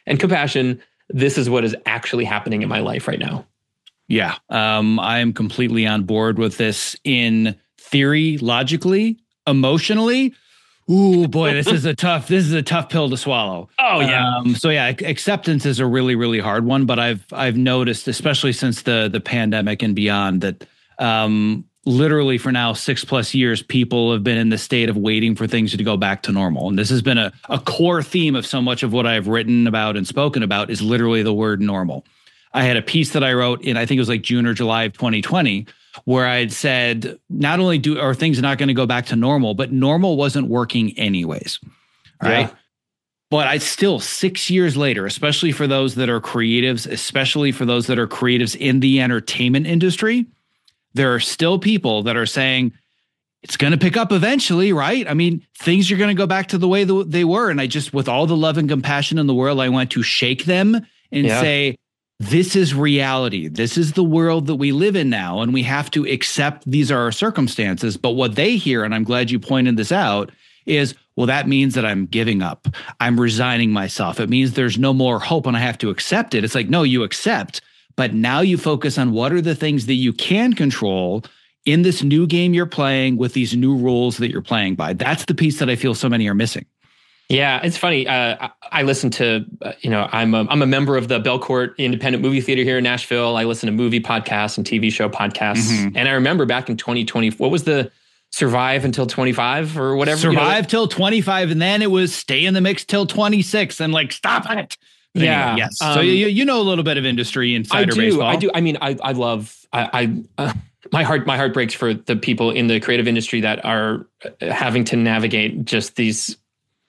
and compassion. This is what is actually happening in my life right now. Yeah, um, I am completely on board with this in theory, logically, emotionally. Ooh, boy, this is a tough, this is a tough pill to swallow. Oh yeah. Um, so yeah, acceptance is a really, really hard one, but I've, I've noticed, especially since the, the pandemic and beyond, that um, literally for now, six plus years, people have been in the state of waiting for things to go back to normal. And this has been a, a core theme of so much of what I've written about and spoken about is literally the word normal. I had a piece that I wrote in, I think it was like June or July of twenty twenty, where I'd said, not only do are things not going to go back to normal, but normal wasn't working anyways. Right. Yeah. But I still, six years later, especially for those that are creatives, especially for those that are creatives in the entertainment industry, there are still people that are saying it's going to pick up eventually, right? I mean, things are going to go back to the way they were. And I just, with all the love and compassion in the world, I want to shake them and yeah. say, this is reality. This is the world that we live in now, and we have to accept these are our circumstances. But what they hear, and I'm glad you pointed this out, is, well, that means that I'm giving up. I'm resigning myself. It means there's no more hope and I have to accept it. It's like, no, you accept, but now you focus on what are the things that you can control in this new game you're playing with these new rules that you're playing by. That's the piece that I feel so many are missing. Yeah, it's funny. Uh, I, I listen to, uh, you know, I'm a, I'm a member of the Belcourt Independent Movie Theater here in Nashville. I listen to movie podcasts and T V show podcasts. Mm-hmm. And I remember back in twenty twenty, what was the survive until twenty-five or whatever? Survive you know? till twenty-five. And then it was stay in the mix till twenty-six and like, stop it. But yeah. Anyway, yes. Um, so you, you know a little bit of industry insider I do, baseball. I do. I mean, I, I love, I, I uh, my heart, my heart breaks for the people in the creative industry that are having to navigate just these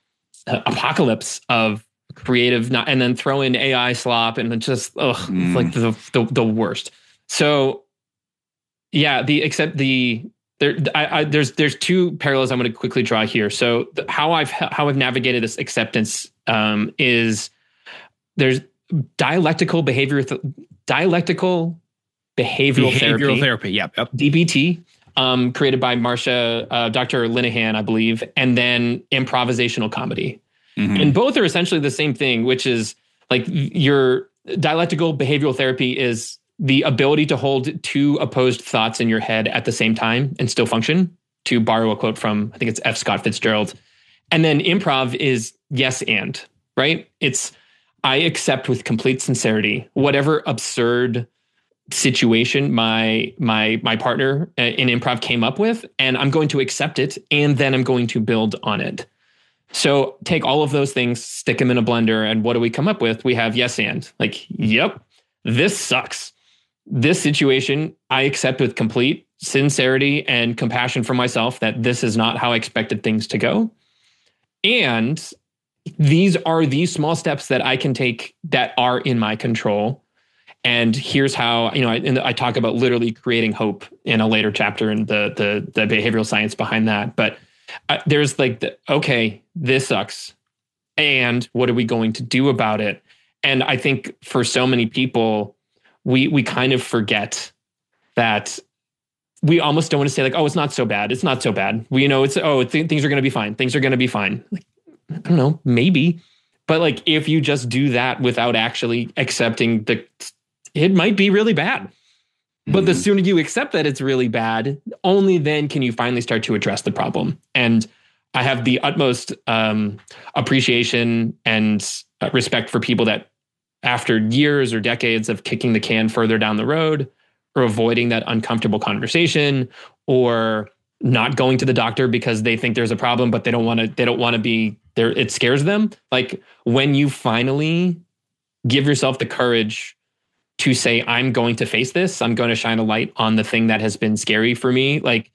apocalypse of creative, not, and then throw in A I slop and just ugh, mm. it's like the, the the worst. So yeah, the except the there I, I, there's there's two parallels I'm going to quickly draw here. So the, how I've how I've navigated this acceptance um, is there's dialectical behavior th- dialectical behavioral, behavioral therapy, therapy, yep, yep. D B T. Um, created by Marsha, uh, Doctor Linehan, I believe, and then improvisational comedy. Mm-hmm. And both are essentially the same thing, which is like your dialectical behavioral therapy is the ability to hold two opposed thoughts in your head at the same time and still function, to borrow a quote from, I think it's F. Scott Fitzgerald. And then improv is yes and, right? It's I accept with complete sincerity whatever absurd situation my my my partner in improv came up with, and I'm going to accept it, and then I'm going to build on it. So take all of those things, stick them in a blender, and what do we come up with? We have yes and. Like, yep, this sucks. This situation, I accept with complete sincerity and compassion for myself that this is not how I expected things to go. And these are these small steps that I can take that are in my control. And here's how, you know, I, and I talk about literally creating hope in a later chapter and the the, the behavioral science behind that. But uh, there's like, the, okay, this sucks. And what are we going to do about it? And I think for so many people, we we kind of forget that we almost don't want to say like, oh, it's not so bad. It's not so bad. We, you know, it's, oh, th- things are going to be fine. Things are going to be fine. Like, I don't know, maybe. But like, if you just do that without actually accepting the it might be really bad. But mm-hmm. the sooner you accept that it's really bad, only then can you finally start to address the problem. And I have the utmost um, appreciation and respect for people that after years or decades of kicking the can further down the road or avoiding that uncomfortable conversation or not going to the doctor because they think there's a problem, but they don't want to, they don't want to be there. It scares them. Like when you finally give yourself the courage to say, I'm going to face this. I'm going to shine a light on the thing that has been scary for me. Like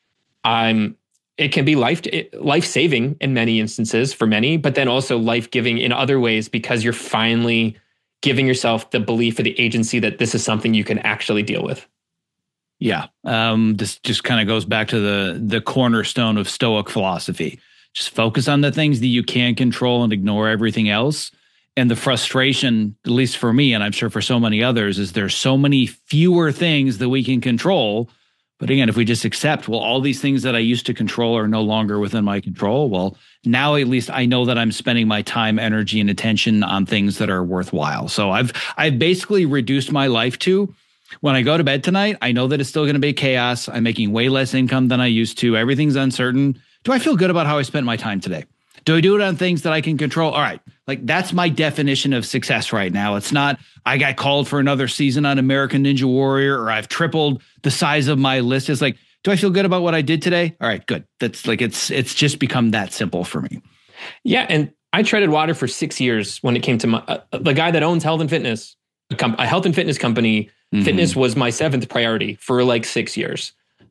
I'm, it can be life, life-saving in many instances for many, but then also life-giving in other ways because you're finally giving yourself the belief or the agency that this is something you can actually deal with. Yeah. Um, this just kind of goes back to the, the cornerstone of Stoic philosophy. Just focus on the things that you can control and ignore everything else. And the frustration, at least for me, and I'm sure for so many others, is there's so many fewer things that we can control But again, if we just accept, well, all these things that I used to control are no longer within my control. Well, now at least I know that I'm spending my time, energy, and attention on things that are worthwhile. So I've I've basically reduced my life to, when I go to bed tonight, I know that it's still going to be chaos. I'm making way less income than I used to. Everything's uncertain. Do I feel good about how I spent my time today? Do I do it on things that I can control? All right. Like, that's my definition of success right now. It's not, I got called for another season on American Ninja Warrior, or I've tripled the size of my list. It's like, do I feel good about what I did today? All right, good. That's like, it's, it's just become that simple for me. Yeah. And I treaded water for six years when it came to my, uh, the guy that owns Health and Fitness, a, com- a health and fitness company. Mm-hmm. Fitness was my seventh priority for like six years.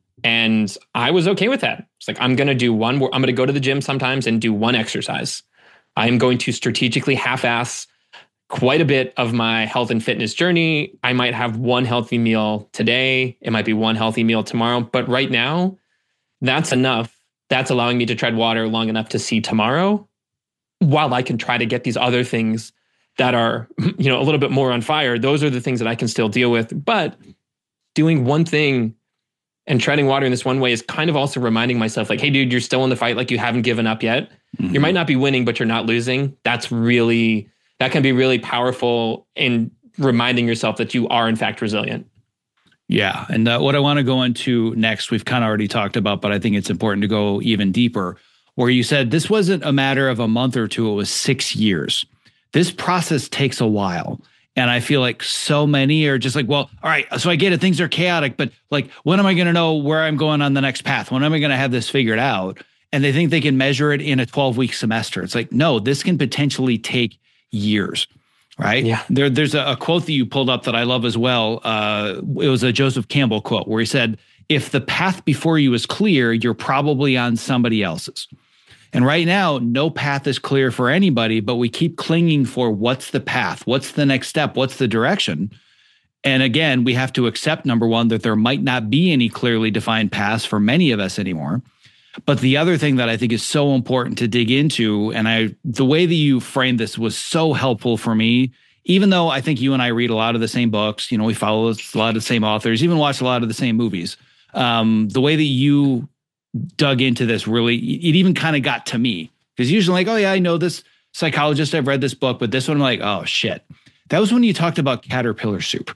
And I was okay with that. It's like, I'm going to do one more, I'm going to go to the gym sometimes and do one exercise. I'm going to strategically half-ass quite a bit of my health and fitness journey. I might have one healthy meal today. It might be one healthy meal tomorrow. But right now, that's enough. That's allowing me to tread water long enough to see tomorrow, while I can try to get these other things that are, you know, a little bit more on fire. Those are the things that I can still deal with. But doing one thing and treading water in this one way is kind of also reminding myself, like, hey, dude, you're still in the fight. Like, you haven't given up yet. Mm-hmm. You might not be winning, but you're not losing. That's really, that can be really powerful in reminding yourself that you are, in fact, resilient. Yeah. And uh, what I want to go into next, we've kind of already talked about, but I think it's important to go even deeper, where you said this wasn't a matter of a month or two. It was six years. This process takes a while. And I feel like so many are just like, well, all right, so I get it. Things are chaotic, but like, when am I going to know where I'm going on the next path? When am I going to have this figured out? And they think they can measure it in a twelve week semester. It's like, no, this can potentially take years, right? Yeah. There, there's a, a quote that you pulled up that I love as well. Uh, it was a Joseph Campbell quote where he said, if the path before you is clear, you're probably on somebody else's. And right now, no path is clear for anybody, but we keep clinging for what's the path? What's the next step? What's the direction? And again, we have to accept, number one, that there might not be any clearly defined paths for many of us anymore. But the other thing that I think is so important to dig into, and I, the way that you framed this was so helpful for me, even though I think you and I read a lot of the same books, you know, we follow a lot of the same authors, even watch a lot of the same movies. Um, the way that you dug into this, really, it even kind of got to me, because usually like, oh yeah, I know this psychologist, I've read this book, but this one I'm like, oh shit. That was when you talked about caterpillar soup.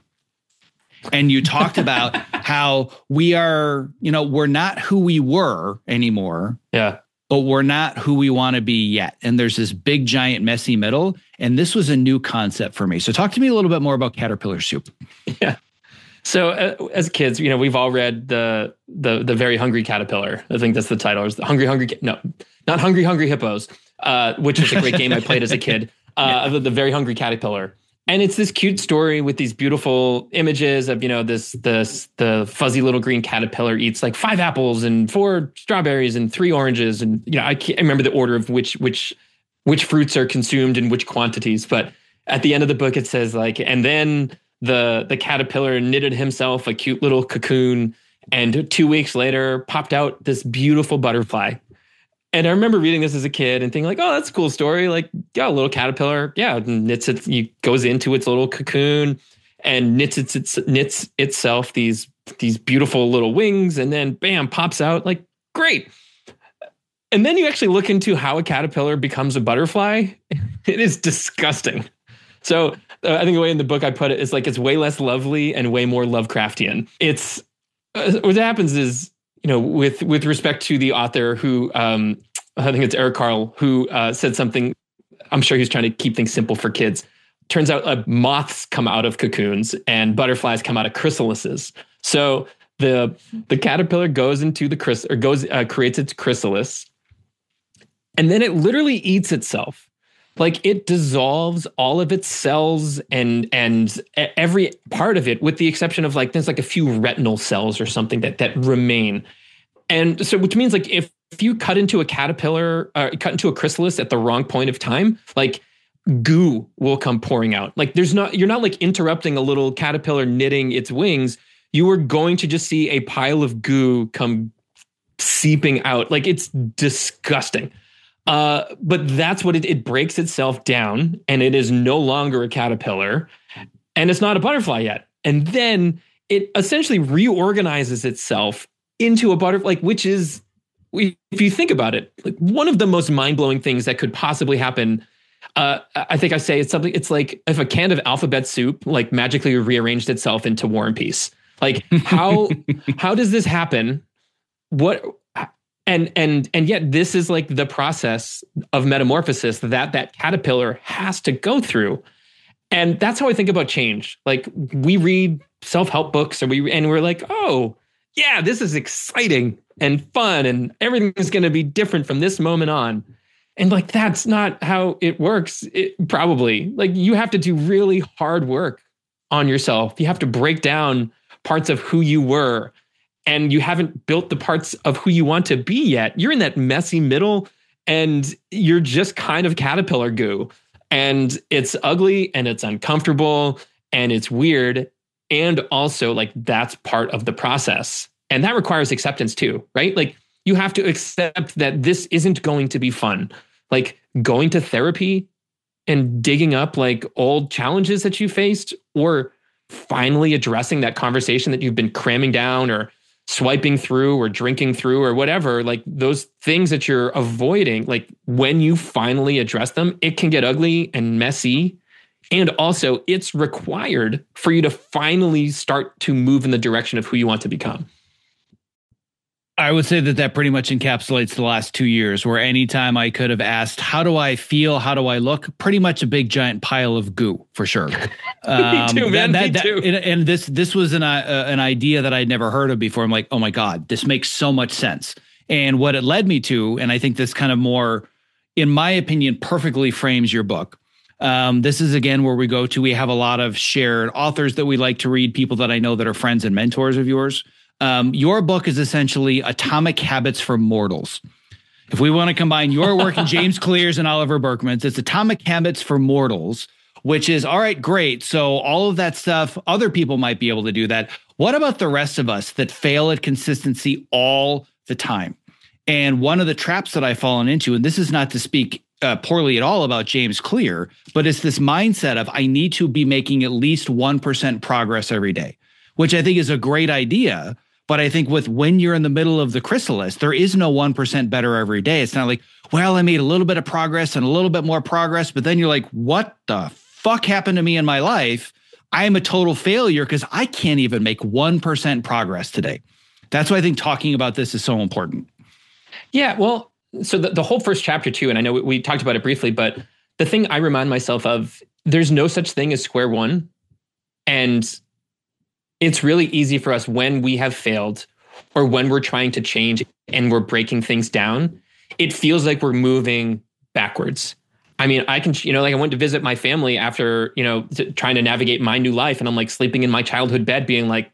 And you talked about how we are, you know, we're not who we were anymore. Yeah. But we're not who we want to be yet. And there's this big, giant, messy middle. And this was a new concept for me. So talk to me a little bit more about caterpillar soup. Yeah. So uh, as kids, you know, we've all read the the the Very Hungry Caterpillar. I think that's the title. It's the Hungry Hungry no, not Hungry Hungry Hippos, uh, which was a great game I played as a kid. Uh, yeah. the, the Very Hungry Caterpillar, and it's this cute story with these beautiful images of, you know, this this the fuzzy little green caterpillar eats like five apples and four strawberries and three oranges, and you know, I can't remember the order of which which which fruits are consumed in which quantities, but at the end of the book it says like, and then The the caterpillar knitted himself a cute little cocoon, and two weeks later popped out this beautiful butterfly. And I remember reading this as a kid and thinking like, oh, that's a cool story. Like, yeah, a little caterpillar, yeah, knits it, goes into its little cocoon and knits its, its knits itself these these beautiful little wings, and then bam, pops out. Like, great. And then you actually look into how a caterpillar becomes a butterfly. It is disgusting. So uh, I think the way in the book I put it is like, it's way less lovely and way more Lovecraftian. It's uh, what happens is, you know, with with respect to the author who, um, I think it's Eric Carle, who uh, said something, I'm sure he's trying to keep things simple for kids. Turns out uh, moths come out of cocoons and butterflies come out of chrysalises. So the the caterpillar goes into the chrysalis, or goes uh, creates its chrysalis, and then it literally eats itself. Like, it dissolves all of its cells and and every part of it, with the exception of like, there's like a few retinal cells or something that that remain. And so, which means like, if, if you cut into a caterpillar, uh, cut into a chrysalis at the wrong point of time, like goo will come pouring out. Like, there's not, you're not like interrupting a little caterpillar knitting its wings. You are going to just see a pile of goo come seeping out. Like, it's disgusting. Uh, but that's what it, it breaks itself down, and it is no longer a caterpillar, and it's not a butterfly yet. And then it essentially reorganizes itself into a butterfly, like, which is, if you think about it, like one of the most mind-blowing things that could possibly happen. Uh, I think I say it's something, it's like if a can of alphabet soup like magically rearranged itself into War and Peace. Like how, how does this happen? What, and, and, and yet this is like the process of metamorphosis that that caterpillar has to go through. And that's how I think about change. Like we read self-help books, or we, and we're like, oh yeah, this is exciting and fun, and everything's going to be different from this moment on. And like, that's not how it works. It probably, like, you have to do really hard work on yourself. You have to break down parts of who you were, and you haven't built the parts of who you want to be yet. You're in that messy middle, and you're just kind of caterpillar goo. And it's ugly, and it's uncomfortable, and it's weird. And also, like, that's part of the process. And that requires acceptance too, right? Like, you have to accept that this isn't going to be fun. Like going to therapy and digging up like old challenges that you faced, or finally addressing that conversation that you've been cramming down or swiping through or drinking through or whatever, like those things that you're avoiding, like when you finally address them, it can get ugly and messy. And also it's required for you to finally start to move in the direction of who you want to become. I would say that that pretty much encapsulates the last two years, where anytime I could have asked, how do I feel? How do I look? Pretty much a big giant pile of goo, for sure. Um, me too, man. That, that, me too. And, and this this was an, uh, an idea that I'd never heard of before. I'm like, oh my God, this makes so much sense. And what it led me to, and I think this kind of more, in my opinion, perfectly frames your book. Um, this is, again, where we go to, we have a lot of shared authors that we like to read, people that I know that are friends and mentors of yours. Um, your book is essentially Atomic Habits for Mortals. If we want to combine your work and James Clear's and Oliver Burkeman's, it's Atomic Habits for Mortals, which is, all right, great. So all of that stuff, other people might be able to do that. What about the rest of us that fail at consistency all the time? And one of the traps that I've fallen into, and this is not to speak uh, poorly at all about James Clear, but it's this mindset of I need to be making at least one percent progress every day, which I think is a great idea. But I think with when you're in the middle of the chrysalis, there is no one percent better every day. It's not like, well, I made a little bit of progress and a little bit more progress, but then you're like, what the fuck happened to me in my life? I am a total failure because I can't even make one percent progress today. That's why I think talking about this is so important. Yeah, well, so the, the whole first chapter too, and I know we, we talked about it briefly, but the thing I remind myself of, there's no such thing as square one. And it's really easy for us when we have failed or when we're trying to change and we're breaking things down, it feels like we're moving backwards. I mean, I can, you know, like I went to visit my family after, you know, t- trying to navigate my new life. And I'm like sleeping in my childhood bed being like,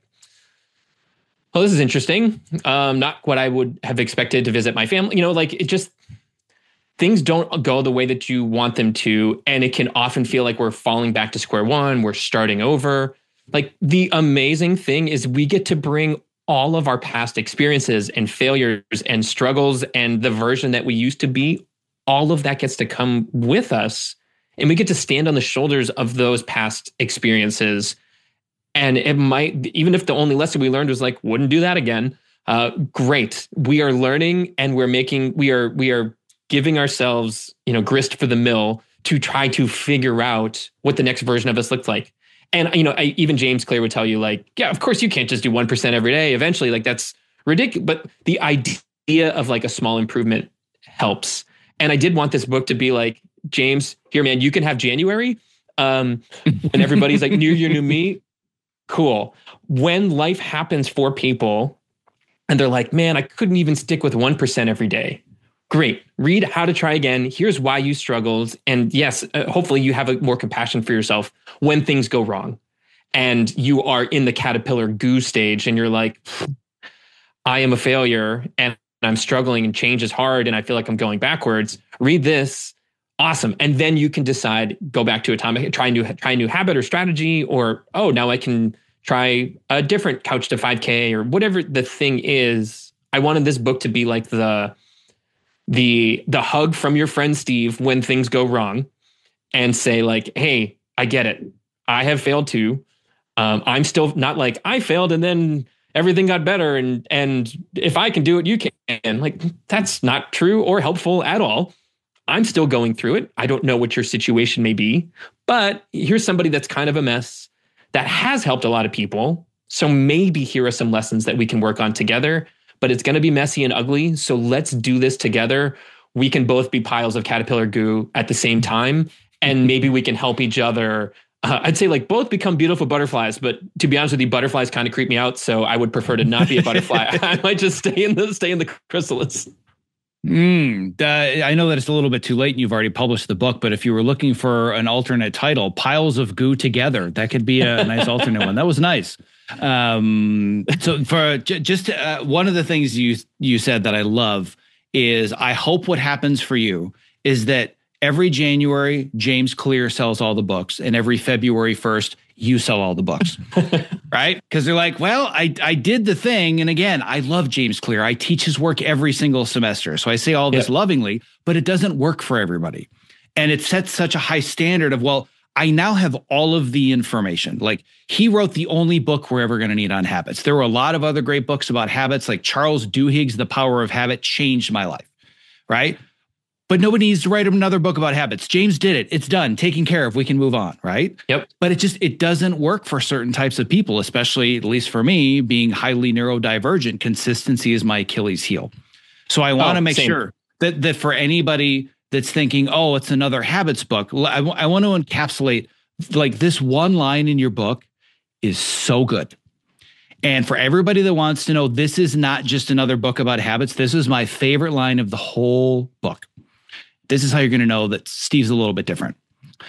oh, this is interesting. Um, not what I would have expected to visit my family. You know, like it just, things don't go the way that you want them to. And it can often feel like we're falling back to square one. We're starting over. Like the amazing thing is we get to bring all of our past experiences and failures and struggles and the version that we used to be, all of that gets to come with us. And we get to stand on the shoulders of those past experiences. And it might, even if the only lesson we learned was like, wouldn't do that again. Uh, great. We are learning and we're making, we are, we are giving ourselves, you know, grist for the mill to try to figure out what the next version of us looks like. And, you know, I, even James Clear would tell you like, yeah, of course you can't just do one percent every day. Eventually, like that's ridiculous. But the idea of like a small improvement helps. And I did want this book to be like, James, here, man, you can have January. Um, when everybody's like, new year, new me. Cool. When life happens for people and they're like, man, I couldn't even stick with one percent every day. Great. Read How to Try Again. Here's why you struggled. And yes, uh, hopefully you have a more compassion for yourself when things go wrong and you are in the caterpillar goo stage and you're like, I am a failure and I'm struggling and change is hard and I feel like I'm going backwards. Read this. Awesome. And then you can decide, go back to Atomic, try a new, try a new habit or strategy, or, oh, now I can try a different Couch to five K or whatever the thing is. I wanted this book to be like the, the the hug from your friend Steve when things go wrong and say like, hey, I get it. I have failed too. Um, I'm still not like I failed and then everything got better. And, and if I can do it, you can. Like, that's not true or helpful at all. I'm still going through it. I don't know what your situation may be, but here's somebody that's kind of a mess that has helped a lot of people. So maybe here are some lessons that we can work on together, but it's going to be messy and ugly. So let's do this together. We can both be piles of caterpillar goo at the same time. And maybe we can help each other. Uh, I'd say like both become beautiful butterflies, but to be honest with you, butterflies kind of creep me out. So I would prefer to not be a butterfly. I might just stay in the, stay in the chrysalis. Mm, uh, I know that it's a little bit too late and you've already published the book, but if you were looking for an alternate title, Piles of Goo Together, that could be a nice alternate one. That was nice. Um, so for j- just uh, one of the things you you said that I love is I hope what happens for you is that every January, James Clear sells all the books, and every February first, you sell all the books, right? Because they're like, well, I, I did the thing. And again, I love James Clear. I teach his work every single semester. So I say all this yep. lovingly, but it doesn't work for everybody. And it sets such a high standard of, well, I now have all of the information. Like, he wrote the only book we're ever going to need on habits. There were a lot of other great books about habits, like Charles Duhigg's The Power of Habit changed my life, right? But nobody needs to write another book about habits. James did it. It's done, taken care of. We can move on, right? Yep. But it just, it doesn't work for certain types of people, especially, at least for me, being highly neurodivergent. Consistency is my Achilles heel. So I want to oh, make same. sure that that for anybody that's thinking, oh, it's another habits book, I, w- I want to encapsulate, like, this one line in your book is so good. And for everybody that wants to know, this is not just another book about habits. This is my favorite line of the whole book. This is how you're going to know that Steve's a little bit different.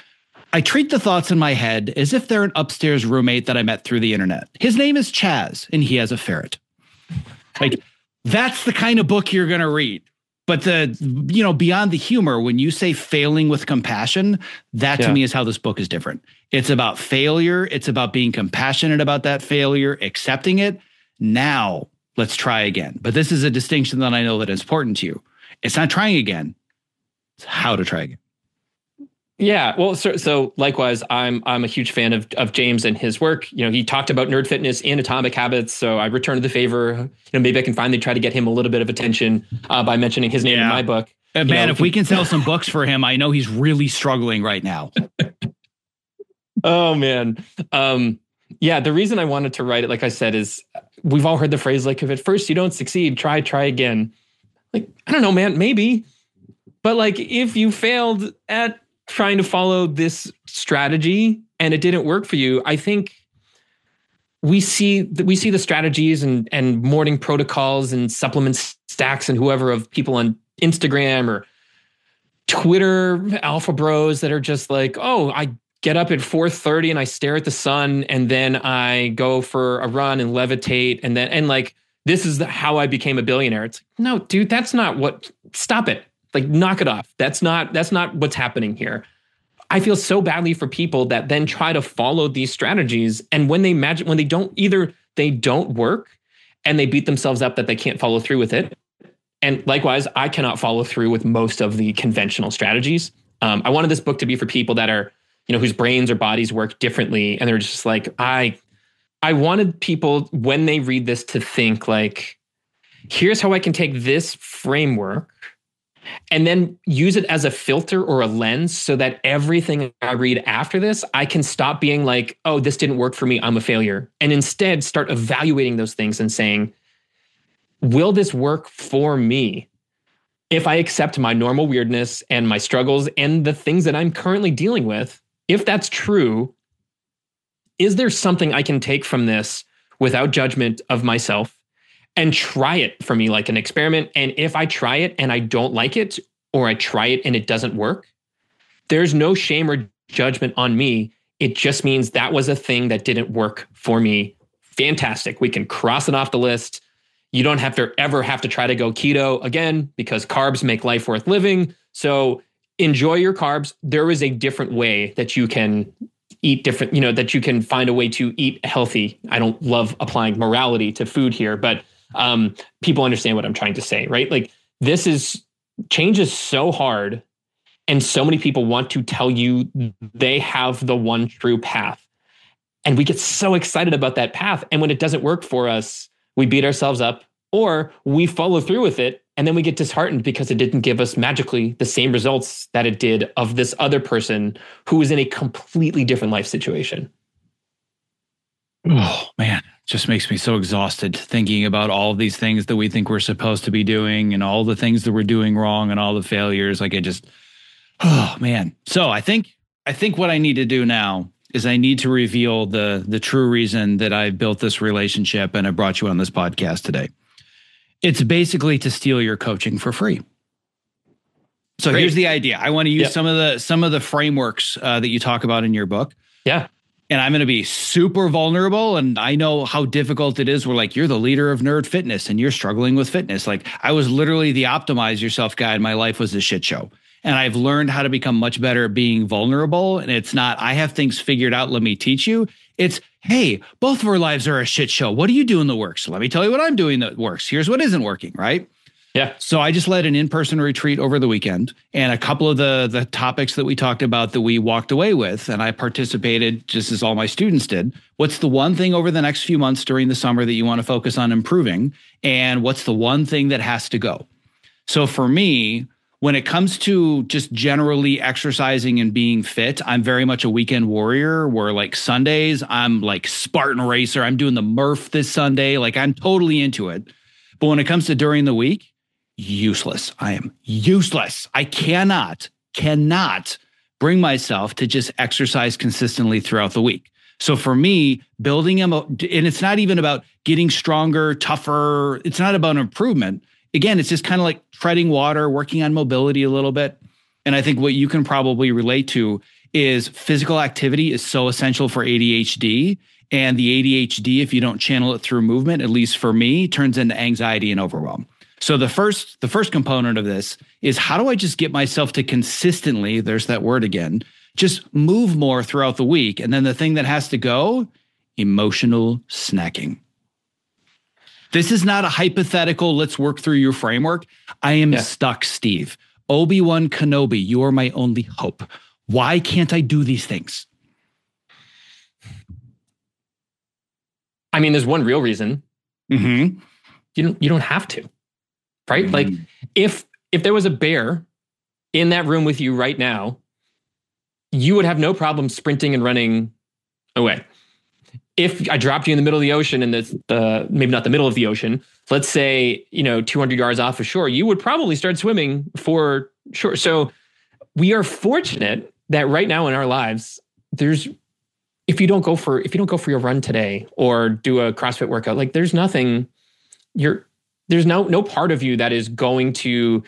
I treat the thoughts in my head as if they're an upstairs roommate that I met through the internet. His name is Chaz, and he has a ferret. Like, that's the kind of book you're going to read. But the, you know, beyond the humor, when you say failing with compassion, that yeah. to me is how this book is different. It's about failure. It's about being compassionate about that failure, accepting it. Now let's try again. But this is a distinction that I know that is important to you. It's not trying again. It's how to try again. Yeah, well, so, so likewise, I'm I'm a huge fan of of James and his work. You know, he talked about Nerd Fitness and Atomic Habits, so I returned the favor. You know, maybe I can finally try to get him a little bit of attention uh, by mentioning his name yeah. in my book. Uh, man, know, if we can sell some books for him, I know he's really struggling right now. Oh man, um, yeah. The reason I wanted to write it, like I said, is we've all heard the phrase, like, if at first you don't succeed, try, try again. Like, I don't know, man, maybe. But like, if you failed at trying to follow this strategy and it didn't work for you, I think we see that we see the strategies and, and morning protocols and supplement stacks and whoever of people on Instagram or Twitter, alpha bros that are just like, oh, I get up at four thirty and I stare at the sun and then I go for a run and levitate. And then, and like, this is the, how I became a billionaire. It's like, no, dude, that's not what, stop it. Like, knock it off. That's not, that's not what's happening here. I feel so badly for people that then try to follow these strategies. And when they imagine, when they don't, either they don't work and they beat themselves up that they can't follow through with it. And likewise, I cannot follow through with most of the conventional strategies. Um, I wanted this book to be for people that are, you know, whose brains or bodies work differently. And they're just like, I, I wanted people when they read this to think like, here's how I can take this framework and then use it as a filter or a lens so that everything I read after this, I can stop being like, oh, this didn't work for me, I'm a failure. And instead start evaluating those things and saying, will this work for me? If I accept my normal weirdness and my struggles and the things that I'm currently dealing with, if that's true, is there something I can take from this without judgment of myself and try it for me like an experiment? And if I try it and I don't like it, or I try it and it doesn't work, there's no shame or judgment on me. It just means that was a thing that didn't work for me. Fantastic. We can cross it off the list. You don't have to ever have to try to go keto again because carbs make life worth living. So enjoy your carbs. There is a different way that you can eat different, you know, that you can find a way to eat healthy. I don't love applying morality to food here, but um, people understand what I'm trying to say, right? Like, this is, change is so hard. And so many people want to tell you they have the one true path. And we get so excited about that path. And when it doesn't work for us, we beat ourselves up, or we follow through with it. And then we get disheartened because it didn't give us magically the same results that it did of this other person who was in a completely different life situation. Oh, man, just makes me so exhausted thinking about all of these things that we think we're supposed to be doing and all the things that we're doing wrong and all the failures. Like, it just, oh, man. So I think, I think what I need to do now is I need to reveal the, the true reason that I built this relationship and I brought you on this podcast today. It's basically to steal your coaching for free. So Great. Here's the idea. I want to use yep. some of the some of the frameworks uh, that you talk about in your book. Yeah. And I'm going to be super vulnerable. And I know how difficult it is. We're like, you're the leader of Nerd Fitness and you're struggling with fitness. Like, I was literally the optimize yourself guy and my life was a shit show. And I've learned how to become much better at being vulnerable. And it's not, I have things figured out, let me teach you. It's, hey, both of our lives are a shit show. What are you doing that works? Let me tell you what I'm doing that works. Here's what isn't working, right? Yeah. So I just led an in-person retreat over the weekend, and a couple of the, the topics that we talked about that we walked away with, and I participated just as all my students did. What's the one thing over the next few months during the summer that you want to focus on improving? And what's the one thing that has to go? So for me, when it comes to just generally exercising and being fit, I'm very much a weekend warrior where, like, Sundays, I'm like Spartan racer. I'm doing the Murph this Sunday. Like, I'm totally into it. But when it comes to during the week, useless. I am useless. I cannot, cannot bring myself to just exercise consistently throughout the week. So for me, building them, and it's not even about getting stronger, tougher. It's not about improvement. Again, it's just kind of like treading water, working on mobility a little bit. And I think what you can probably relate to is physical activity is so essential for A D H D. And the A D H D, if you don't channel it through movement, at least for me, turns into anxiety and overwhelm. So the first, the first component of this is, how do I just get myself to consistently, there's that word again, just move more throughout the week? And then the thing that has to go, emotional snacking. This is not a hypothetical, let's work through your framework. I am yeah. stuck, Steve. Obi-Wan Kenobi, you are my only hope. Why can't I do these things? I mean, there's one real reason. Mm-hmm. You don't, you don't have to, right? Mm-hmm. Like, if, if there was a bear in that room with you right now, you would have no problem sprinting and running away. If I dropped you in the middle of the ocean, and the, the maybe not the middle of the ocean, let's say, you know, two hundred yards off of shore, you would probably start swimming for sure. So we are fortunate that right now in our lives, there's, if you don't go for, if you don't go for your run today or do a CrossFit workout, like, there's nothing, you're, there's no, no part of you that is going to,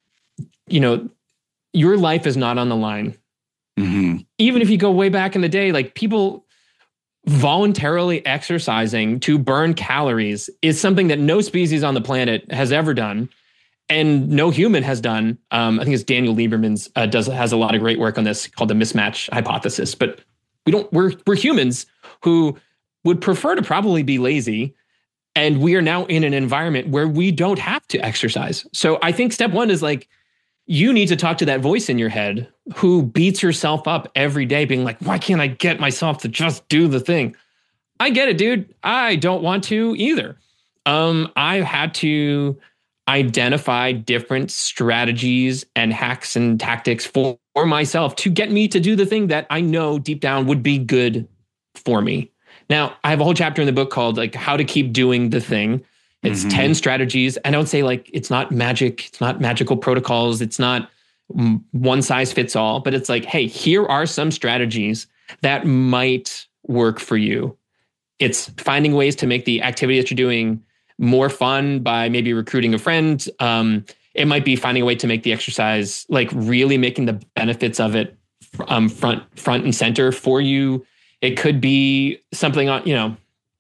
you know, your life is not on the line. Mm-hmm. Even if you go way back in the day, like, people voluntarily exercising to burn calories is something that no species on the planet has ever done, and no human has done. Um, I think it's Daniel Lieberman's uh, does has a lot of great work on this called the mismatch hypothesis. But we don't. We're we're humans who would prefer to probably be lazy, and we are now in an environment where we don't have to exercise. So I think step one is, like, you need to talk to that voice in your head who beats herself up every day being like, why can't I get myself to just do the thing? I get it, dude. I don't want to either. Um, I had to identify different strategies and hacks and tactics for, for myself to get me to do the thing that I know deep down would be good for me. Now, I have a whole chapter in the book called, like, how to keep doing the thing. It's mm-hmm. ten strategies. I don't say, like, it's not magic. It's not magical protocols. It's not one size fits all, but it's like, hey, here are some strategies that might work for you. It's finding ways to make the activity that you're doing more fun by maybe recruiting a friend. Um, it might be finding a way to make the exercise, like, really making the benefits of it um, front, front and center for you. It could be something on, you know,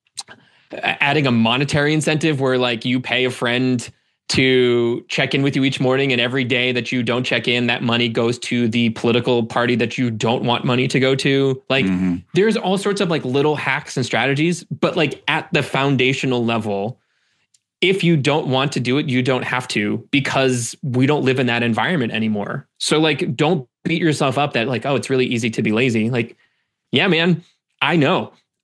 adding a monetary incentive where, like, you pay a friend to check in with you each morning, and every day that you don't check in, that money goes to the political party that you don't want money to go to. Like, mm-hmm. there's all sorts of, like, little hacks and strategies, but, like, at the foundational level, if you don't want to do it, you don't have to, because we don't live in that environment anymore. So, like, don't beat yourself up that, like, oh, it's really easy to be lazy. Like, yeah, man, I know.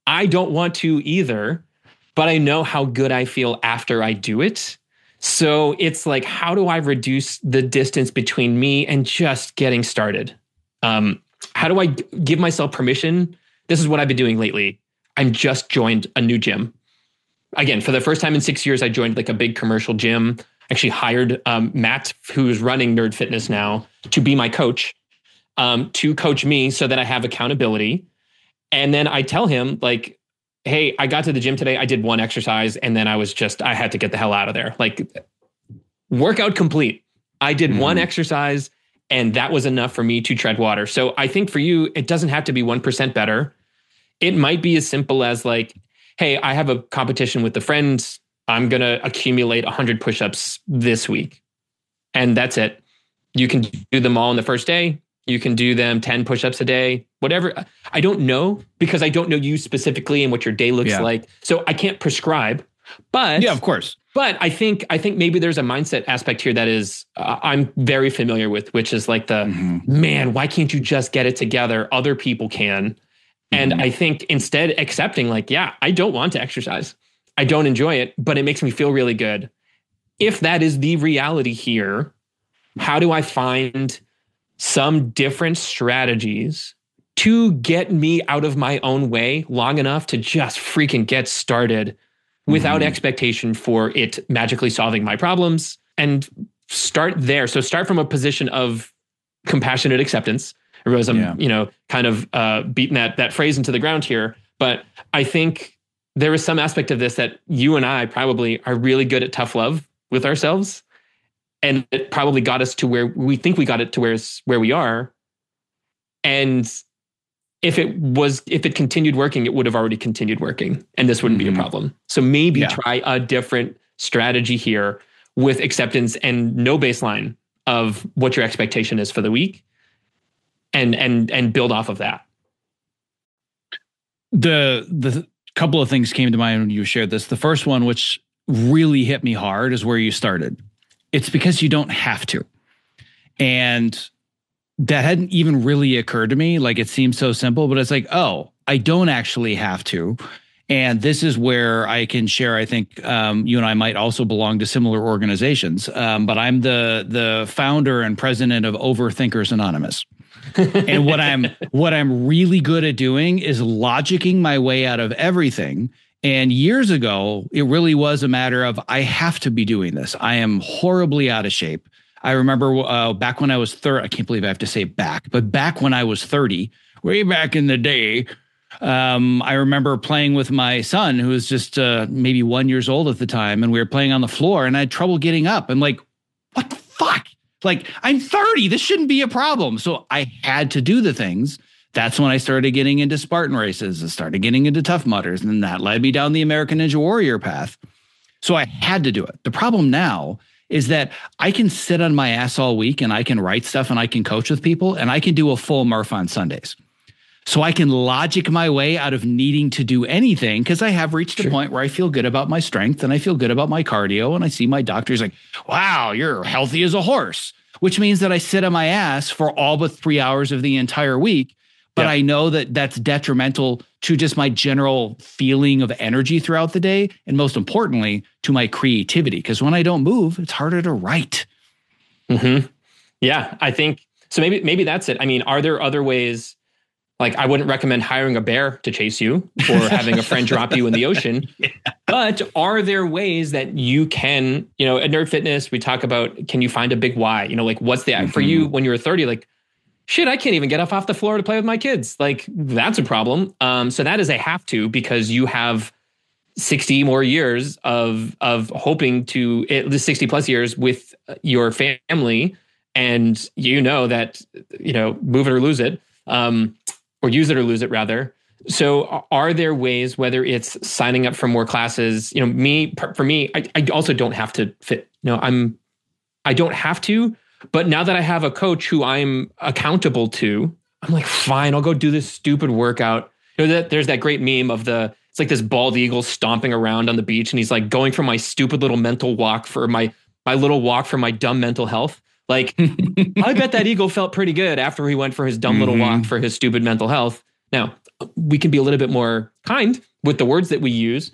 I don't want to either, but I know how good I feel after I do it. So it's like, how do I reduce the distance between me and just getting started? Um, how do I g- give myself permission? This is what I've been doing lately. I'm just joined a new gym. Again, for the first time in six years, I joined like a big commercial gym. Actually hired um, Matt, who is running Nerd Fitness now, to be my coach, um, to coach me so that I have accountability. And then I tell him like, hey, I got to the gym today. I did one exercise and then I was just, I had to get the hell out of there. Like workout complete. I did mm-hmm. one exercise and that was enough for me to tread water. So I think for you, it doesn't have to be one percent better. It might be as simple as like, hey, I have a competition with the friends. I'm going to accumulate one hundred push-ups this week. And that's it. You can do them all on the first day. You can do them ten push-ups a day, whatever. I don't know because I don't know you specifically and what your day looks yeah. like. So I can't prescribe, but yeah, of course. But I think I think maybe there's a mindset aspect here that is uh, I'm very familiar with, which is like the, mm-hmm. man, why can't you just get it together? Other people can. Mm-hmm. And I think instead accepting like, yeah, I don't want to exercise. I don't enjoy it, but it makes me feel really good. If that is the reality here, how do I find some different strategies to get me out of my own way long enough to just freaking get started without mm-hmm. expectation for it magically solving my problems, and start there. So start from a position of compassionate acceptance. I realize I'm, yeah. you know, kind of uh, beating that, that phrase into the ground here, but I think there is some aspect of this that you and I probably are really good at tough love with ourselves. And it probably got us to where we think we got it to where, where we are. And if it was, if it continued working, it would have already continued working and this wouldn't mm-hmm. be a problem. So maybe yeah. try a different strategy here with acceptance and no baseline of what your expectation is for the week, and, and, and build off of that. The, the couple of things came to mind when you shared this. The first one, which really hit me hard, is where you started. It's because you don't have to. And that hadn't even really occurred to me. Like, it seems so simple, but it's like, oh, I don't actually have to. And this is where I can share, I think um, you and I might also belong to similar organizations. Um, but I'm the the founder and president of Overthinkers Anonymous. And what I'm what I'm really good at doing is logicking my way out of everything. And years ago, it really was a matter of, I have to be doing this. I am horribly out of shape. I remember uh, back when I was thirty, I can't believe I have to say back, but back when I was thirty, way back in the day, um, I remember playing with my son, who was just uh, maybe one years old at the time. And we were playing on the floor and I had trouble getting up. I'm like, what the fuck? Like, I'm thirty. This shouldn't be a problem. So I had to do the things. That's when I started getting into Spartan races. I started getting into Tough Mudders. And then that led me down the American Ninja Warrior path. So I had to do it. The problem now is that I can sit on my ass all week and I can write stuff and I can coach with people and I can do a full Murph on Sundays. So I can logic my way out of needing to do anything because I have reached sure. a point where I feel good about my strength and I feel good about my cardio. And I see my doctor's like, wow, you're healthy as a horse, which means that I sit on my ass for all but three hours of the entire week. But yeah. I know that that's detrimental to just my general feeling of energy throughout the day. And most importantly, to my creativity. Because when I don't move, it's harder to write. Mm-hmm. Yeah, I think so. Maybe, maybe that's it. I mean, are there other ways? Like, I wouldn't recommend hiring a bear to chase you or having a friend drop you in the ocean. Yeah. But are there ways that you can, you know, at Nerd Fitness, we talk about, can you find a big why? You know, like what's the, mm-hmm. for you when you were thirty, like, shit, I can't even get up off the floor to play with my kids. Like, that's a problem. Um, so that is a have to, because you have sixty more years of, of hoping to, at least sixty plus years with your family. And you know that, you know, move it or lose it. Um, or use it or lose it rather. So are there ways, whether it's signing up for more classes, you know, me, for me, I, I also don't have to fit, you know, I'm, I don't have to, but now that I have a coach who I'm accountable to, I'm like, fine, I'll go do this stupid workout. You know, that there's that great meme of the, it's like this bald eagle stomping around on the beach. And he's like going for my stupid little mental walk for my, my little walk for my dumb mental health. Like, I bet that eagle felt pretty good after he went for his dumb mm-hmm. little walk for his stupid mental health. Now, we can be a little bit more kind with the words that we use.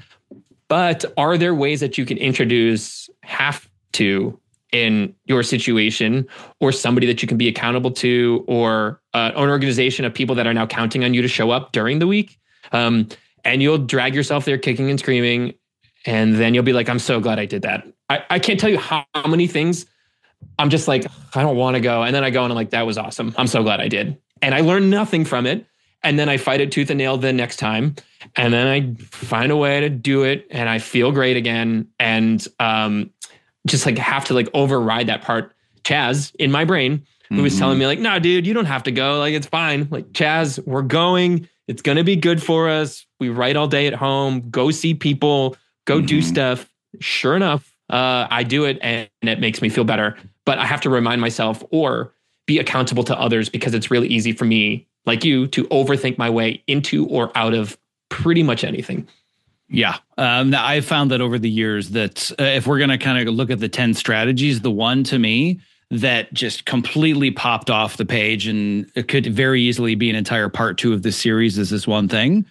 But are there ways that you can introduce have to in your situation, or somebody that you can be accountable to, or uh, an organization of people that are now counting on you to show up during the week? Um, and you'll drag yourself there kicking and screaming. And then you'll be like, I'm so glad I did that. I, I can't tell you how, how many things I'm just like, I don't want to go. And then I go and I'm like, that was awesome. I'm so glad I did. And I learned nothing from it. And then I fight it tooth and nail the next time. And then I find a way to do it. And I feel great again. And um, just like have to like override that part. Chaz in my brain, who mm-hmm. was telling me like, no, dude, you don't have to go. Like, it's fine. Like, Chaz, we're going. It's going to be good for us. We write all day at home. Go see people. Go mm-hmm. do stuff. Sure enough, uh, I do it and it makes me feel better. But I have to remind myself or be accountable to others, because it's really easy for me, like you, to overthink my way into or out of pretty much anything. Yeah. Um, I've found that over the years that uh, if we're going to kind of look at the ten strategies, the one to me that just completely popped off the page, and it could very easily be an entire part two of this series, is this one thing: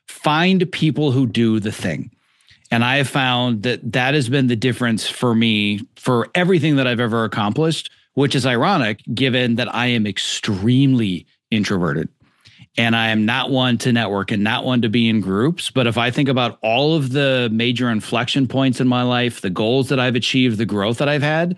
find people who do the thing. And I have found that that has been the difference for me for everything that I've ever accomplished, which is ironic given that I am extremely introverted. And I am not one to network and not one to be in groups. But if I think about all of the major inflection points in my life, the goals that I've achieved, the growth that I've had,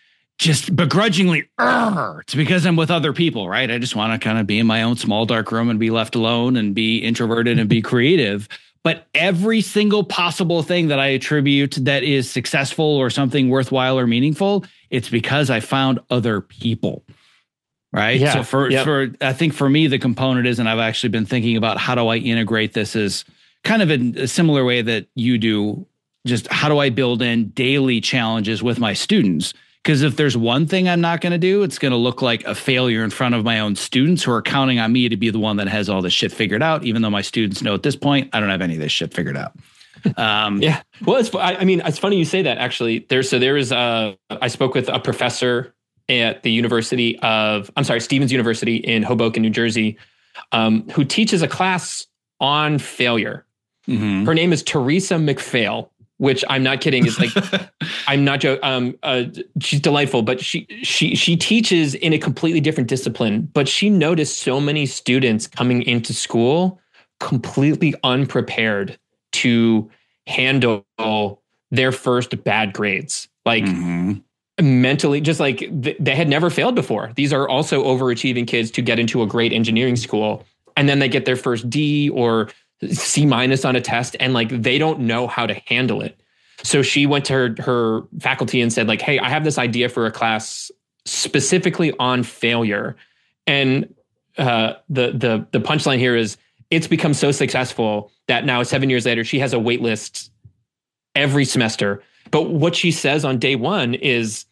just begrudgingly, it's because I'm with other people, right? I just want to kind of be in my own small dark room and be left alone and be introverted and be creative. But every single possible thing that I attribute that is successful or something worthwhile or meaningful, it's because I found other people. Right. Yeah, so for, yep. for, I think for me, the component is, and I've actually been thinking about how do I integrate this as kind of in a similar way that you do, just how do I build in daily challenges with my students? Because if there's one thing I'm not going to do, it's going to look like a failure in front of my own students who are counting on me to be the one that has all this shit figured out, even though my students know at this point, I don't have any of this shit figured out. Um, yeah. Well, it's, I, I mean, it's funny you say that, actually. There's, so there is, uh, I spoke with a professor at the University of, I'm sorry, Stevens University in Hoboken, New Jersey, um, who teaches a class on failure. Mm-hmm. Her name is Teresa McPhail, which I'm not kidding. Is like, I'm not joking. Um, uh, she's delightful, but she, she, she teaches in a completely different discipline, but she noticed so many students coming into school completely unprepared to handle their first bad grades. Like, mm-hmm. mentally, just like th- they had never failed before. These are also overachieving kids to get into a great engineering school. And then they get their first D or C minus on a test, and like, they don't know how to handle it. So she went to her, her faculty and said like, hey, I have this idea for a class specifically on failure. And uh, the, the, the punchline here is it's become so successful that now seven years later, she has a wait list every semester. But what she says on day one is,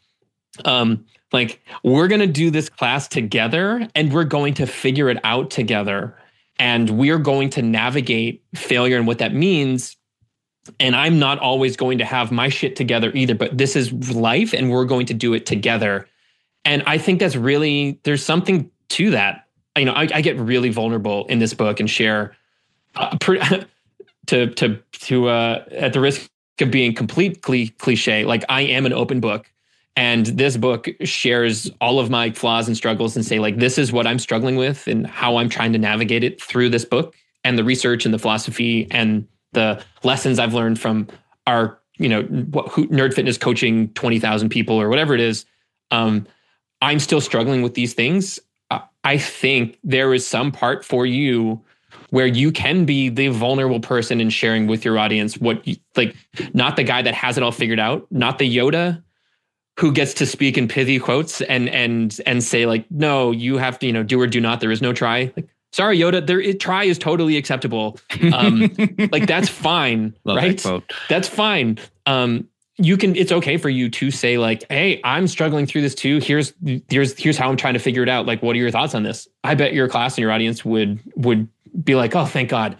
um, like, we're going to do this class together and we're going to figure it out together. And we're going to navigate failure and what that means. And I'm not always going to have my shit together either, but this is life and we're going to do it together. And I think that's really, there's something to that. You know, I, I get really vulnerable in this book and share uh, pre- to, to, to, uh, at the risk of being completely cliche, like, I am an open book, and this book shares all of my flaws and struggles and say like, this is what I'm struggling with and how I'm trying to navigate it through this book and the research and the philosophy and the lessons I've learned from our, you know, what, who, Nerd Fitness coaching twenty thousand people or whatever it is. Um, I'm still struggling with these things. Uh, I think there is some part for you where you can be the vulnerable person in sharing with your audience what you, like, not the guy that has it all figured out, not the Yoda who gets to speak in pithy quotes and, and, and say like, no, you have to, you know, do or do not, there is no try. Like, sorry, Yoda, there it, try is totally acceptable. Um, like, that's fine. Love right. That quote. That's fine. Um, you can, it's okay for you to say like, hey, I'm struggling through this too. Here's, here's, here's how I'm trying to figure it out. Like, what are your thoughts on this? I bet your class and your audience would, would be like, oh, thank God.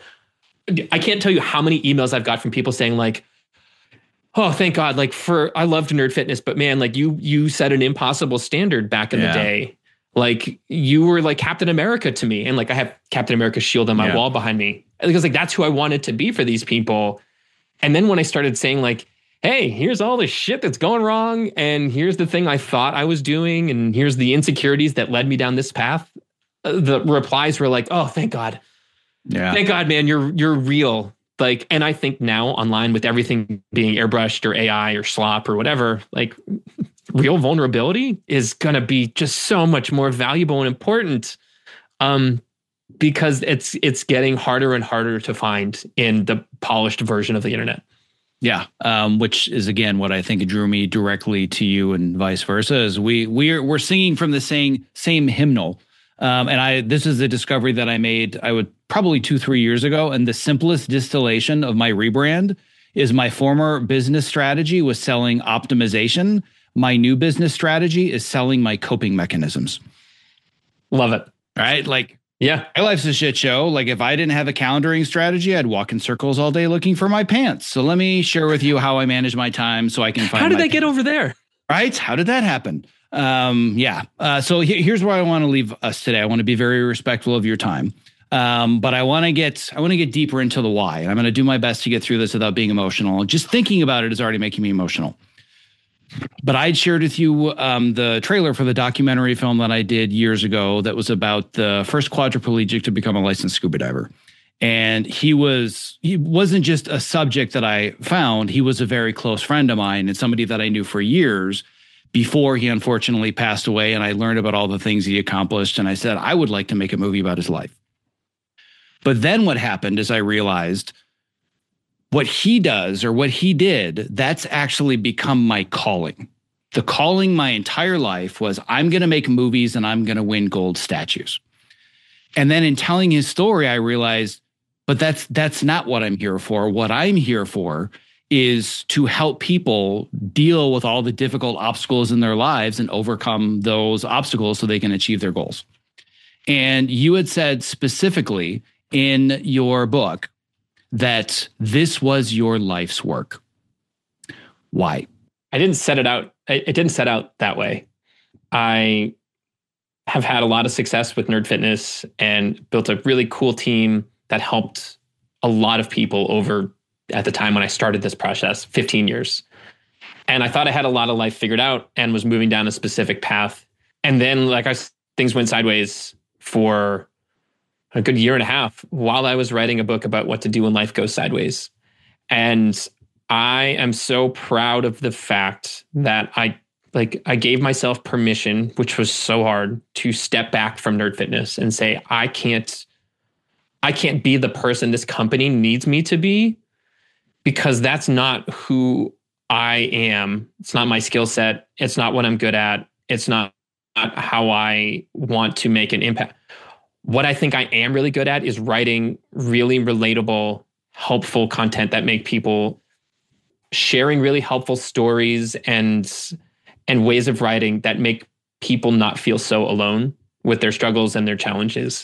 I can't tell you how many emails I've got from people saying like, oh, thank God. Like, for, I loved Nerd Fitness, but man, like you, you set an impossible standard back in yeah. the day. Like you were like Captain America to me. And like I have Captain America's shield on my Yeah. wall behind me. Because like that's who I wanted to be for these people. And then when I started saying like, hey, here's all the shit that's going wrong, and here's the thing I thought I was doing, and here's the insecurities that led me down this path, the replies were like, oh, thank God. Yeah. Thank God, man, you're you're real. Like, and I think now online with everything being airbrushed or A I or slop or whatever, like real vulnerability is going to be just so much more valuable and important, um, because it's it's getting harder and harder to find in the polished version of the internet. Yeah, um, which is again what I think drew me directly to you, and vice versa. Is we we're we're singing from the same same hymnal, um, and I this is a discovery that I made I would probably two three years ago, and the simplest distillation of my rebrand is my former business strategy was selling optimization. My new business strategy is selling my coping mechanisms. Love it. Right, like. Yeah. My life's a shit show. Like if I didn't have a calendaring strategy, I'd walk in circles all day looking for my pants. So let me share with you how I manage my time so I can find. How did my they get pants. over there? Right? How did that happen? Um, yeah. Uh, so he- here's where I want to leave us today. I want to be very respectful of your time. Um, but I want to get I want to get deeper into the why. And I'm going to do my best to get through this without being emotional. Just thinking about it is already making me emotional. But I'd shared with you um, the trailer for the documentary film that I did years ago that was about the first quadriplegic to become a licensed scuba diver. And he was he wasn't just a subject that I found. He was a very close friend of mine and somebody that I knew for years before he unfortunately passed away. And I learned about all the things he accomplished. And I said, I would like to make a movie about his life. But then what happened is I realized what he does or what he did, that's actually become my calling. The calling my entire life was I'm going to make movies and I'm going to win gold statues. And then in telling his story, I realized, but that's that's not what I'm here for. What I'm here for is to help people deal with all the difficult obstacles in their lives and overcome those obstacles so they can achieve their goals. And you had said specifically in your book that this was your life's work. Why? I didn't set it out. It didn't set out that way. I have had a lot of success with Nerd Fitness and built a really cool team that helped a lot of people over, at the time when I started this process, fifteen years. And I thought I had a lot of life figured out and was moving down a specific path. And then like I, things went sideways for a good year and a half while I was writing a book about what to do when life goes sideways. And I am so proud of the fact that I like I gave myself permission, which was so hard, to step back from Nerd Fitness and say, I can't, I can't be the person this company needs me to be, because that's not who I am. It's not my skill set. It's not what I'm good at. It's not, not how I want to make an impact. What I think I am really good at is writing really relatable, helpful content that make people sharing really helpful stories and and ways of writing that make people not feel so alone with their struggles and their challenges.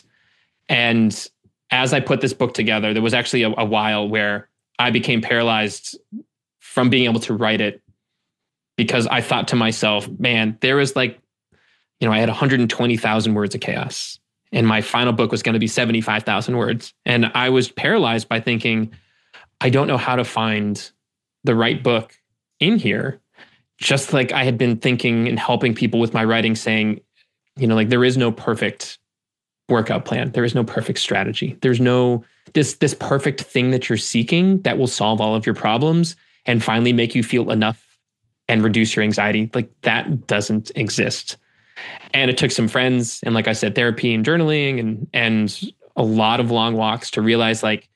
And as I put this book together, there was actually a, a while where I became paralyzed from being able to write it, because I thought to myself, man, there was like, you know, I had one hundred twenty thousand words of chaos. And my final book was going to be seventy-five thousand words. And I was paralyzed by thinking, I don't know how to find the right book in here. Just like I had been thinking and helping people with my writing, saying, you know, like there is no perfect workout plan. There is no perfect strategy. There's no this this perfect thing that you're seeking that will solve all of your problems and finally make you feel enough and reduce your anxiety. Like that doesn't exist. And it took some friends and, like I said, therapy and journaling and and a lot of long walks to realize, like,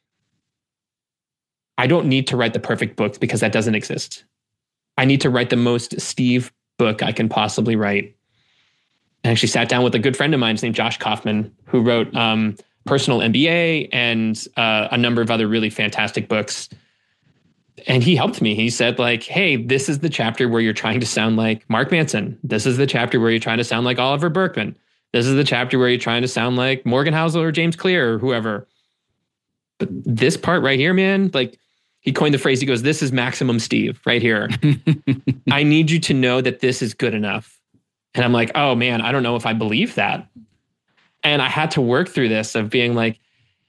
I don't need to write the perfect book because that doesn't exist. I need to write the most Steve book I can possibly write. I actually sat down with a good friend of mine named Josh Kaufman, who wrote um, Personal M B A and uh, a number of other really fantastic books. And he helped me. He said, like, hey, this is the chapter where you're trying to sound like Mark Manson. This is the chapter where you're trying to sound like Oliver Berkman. This is the chapter where you're trying to sound like Morgan Housel or James Clear or whoever. But this part right here, man, like, he coined the phrase, he goes, this is maximum Steve right here. I need you to know that this is good enough. And I'm like, oh man, I don't know if I believe that. And I had to work through this of being like,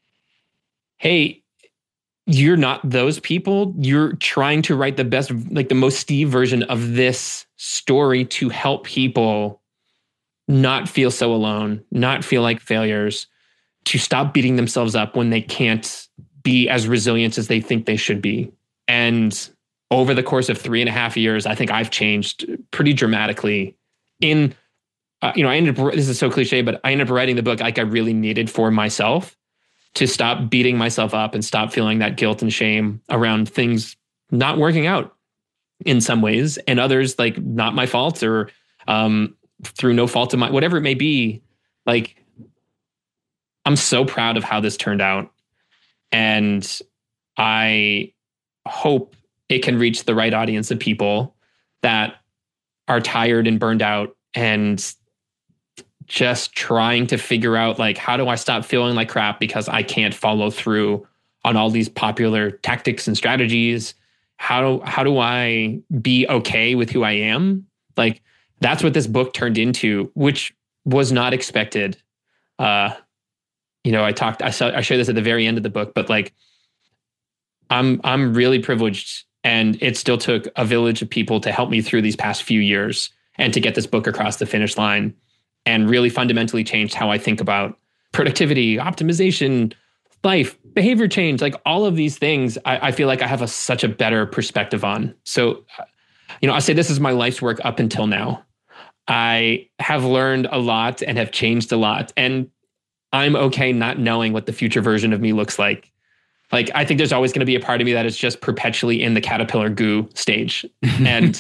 hey, you're not those people. You're trying to write the best, like the most Steve version of this story to help people not feel so alone, not feel like failures, to stop beating themselves up when they can't be as resilient as they think they should be. And over the course of three and a half years, I think I've changed pretty dramatically in, uh, you know, I ended up, this is so cliche, but I ended up writing the book like I really needed for myself to stop beating myself up and stop feeling that guilt and shame around things not working out in some ways, and others like not my fault, or um, through no fault of mine, whatever it may be. Like, I'm so proud of how this turned out. And I hope it can reach the right audience of people that are tired and burned out and just trying to figure out, like, how do I stop feeling like crap because I can't follow through on all these popular tactics and strategies? How do, how do I be okay with who I am? Like, that's what this book turned into, which was not expected. Uh, you know, I talked, I saw, I share this at the very end of the book, but like, I'm, I'm really privileged, and it still took a village of people to help me through these past few years and to get this book across the finish line, and really fundamentally changed how I think about productivity, optimization, life, behavior change, like all of these things. I, I feel like I have a, such a better perspective on. So, you know, I say this is my life's work up until now. I have learned a lot and have changed a lot, and I'm okay not knowing what the future version of me looks like. Like, I think there's always going to be a part of me that is just perpetually in the caterpillar goo stage. And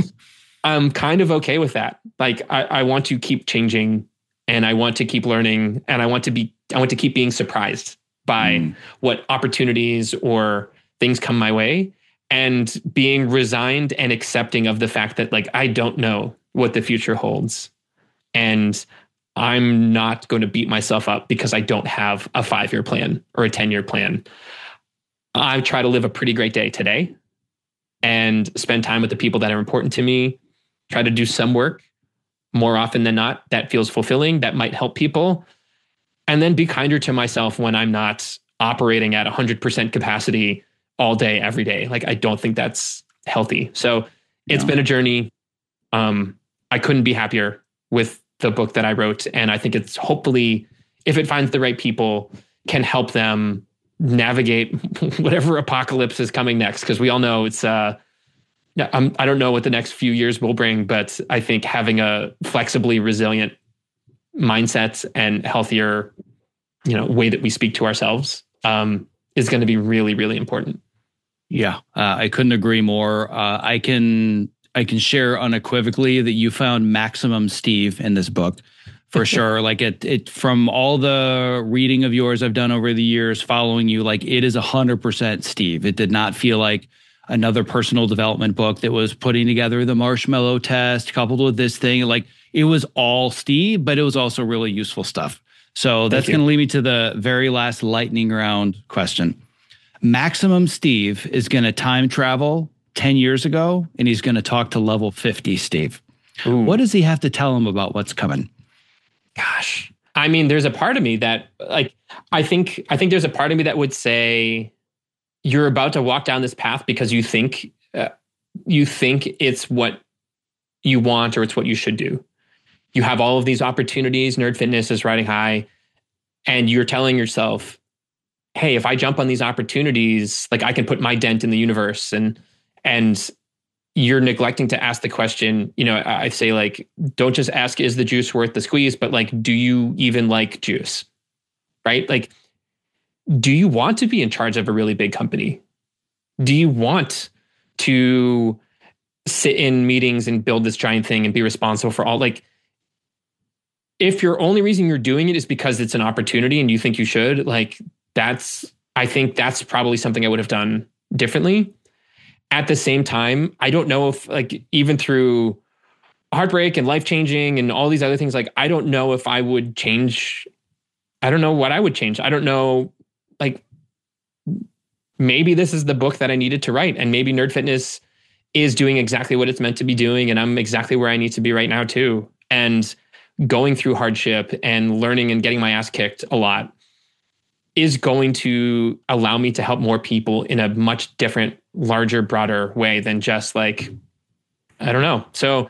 I'm kind of okay with that. Like, I, I want to keep changing, and I want to keep learning, and I want to be, I want to keep being surprised by mm. what opportunities or things come my way, and being resigned and accepting of the fact that, like, I don't know what the future holds. And I'm not going to beat myself up because I don't have a five-year plan or a ten-year plan. I try to live a pretty great day today and spend time with the people that are important to me. Try to do some work more often than not that feels fulfilling, that might help people. And then be kinder to myself when I'm not operating at one hundred percent capacity all day, every day. Like, I don't think that's healthy. So it's yeah. been a journey. Um, I couldn't be happier with the book that I wrote. And I think it's hopefully, if it finds the right people, can help them navigate whatever apocalypse is coming next. Because we all know it's, uh, yeah, I'm, I don't know what the next few years will bring, but I think having a flexibly resilient mindset and healthier, you know, way that we speak to ourselves um, is going to be really, really important. Yeah, uh, I couldn't agree more. Uh, I can I can share unequivocally that you found maximum Steve in this book, for sure. Like it, it from all the reading of yours I've done over the years, following you, like it is a hundred percent Steve. It did not feel like another personal development book that was putting together the marshmallow test coupled with this thing. Like it was all Steve, but it was also really useful stuff. So that's going to lead me to the very last lightning round question. Maximum Steve is going to time travel ten years ago, and he's going to talk to level fifty Steve. Ooh. What does he have to tell him about what's coming? Gosh, I mean, there's a part of me that, like, I think, I think there's a part of me that would say, you're about to walk down this path because you think, uh, you think it's what you want or it's what you should do. You have all of these opportunities. Nerd Fitness is riding high, and you're telling yourself, hey, if I jump on these opportunities, like I can put my dent in the universe. And, and you're neglecting to ask the question, you know, I say, like, don't just ask, is the juice worth the squeeze? But like, do you even like juice? Right? Like, do you want to be in charge of a really big company? Do you want to sit in meetings and build this giant thing and be responsible for all, like, if your only reason you're doing it is because it's an opportunity and you think you should, like, that's, I think that's probably something I would have done differently. At the same time, I don't know if, like, even through heartbreak and life-changing and all these other things, like, I don't know if I would change. I don't know what I would change. I don't know, like, maybe this is the book that I needed to write, and maybe Nerd Fitness is doing exactly what it's meant to be doing, and I'm exactly where I need to be right now too. And going through hardship and learning and getting my ass kicked a lot is going to allow me to help more people in a much different, larger, broader way than just like, I don't know. So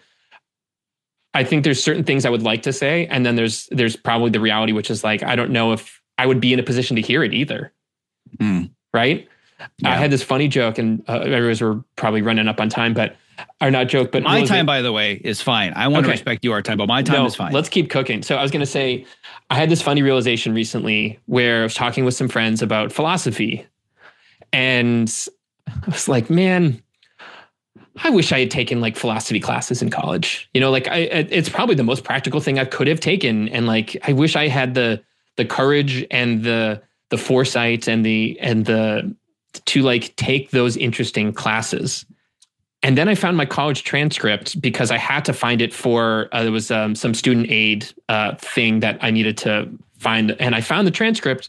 I think there's certain things I would like to say. And then there's, there's probably the reality, which is like, I don't know if I would be in a position to hear it either. Mm. Right. Yeah. I had this funny joke, and uh, I realize we're probably running up on time, but are not joke, but my time, by the way, is fine. I want okay. to respect your time, but my time no, is fine. Let's keep cooking. So I was going to say, I had this funny realization recently where I was talking with some friends about philosophy, and I was like, man, I wish I had taken like philosophy classes in college. You know, like I, it's probably the most practical thing I could have taken. And like, I wish I had the, the courage and the, the foresight and the, and the, to like take those interesting classes. And then I found my college transcript because I had to find it for, uh, there was um, some student aid uh, thing that I needed to find. And I found the transcript.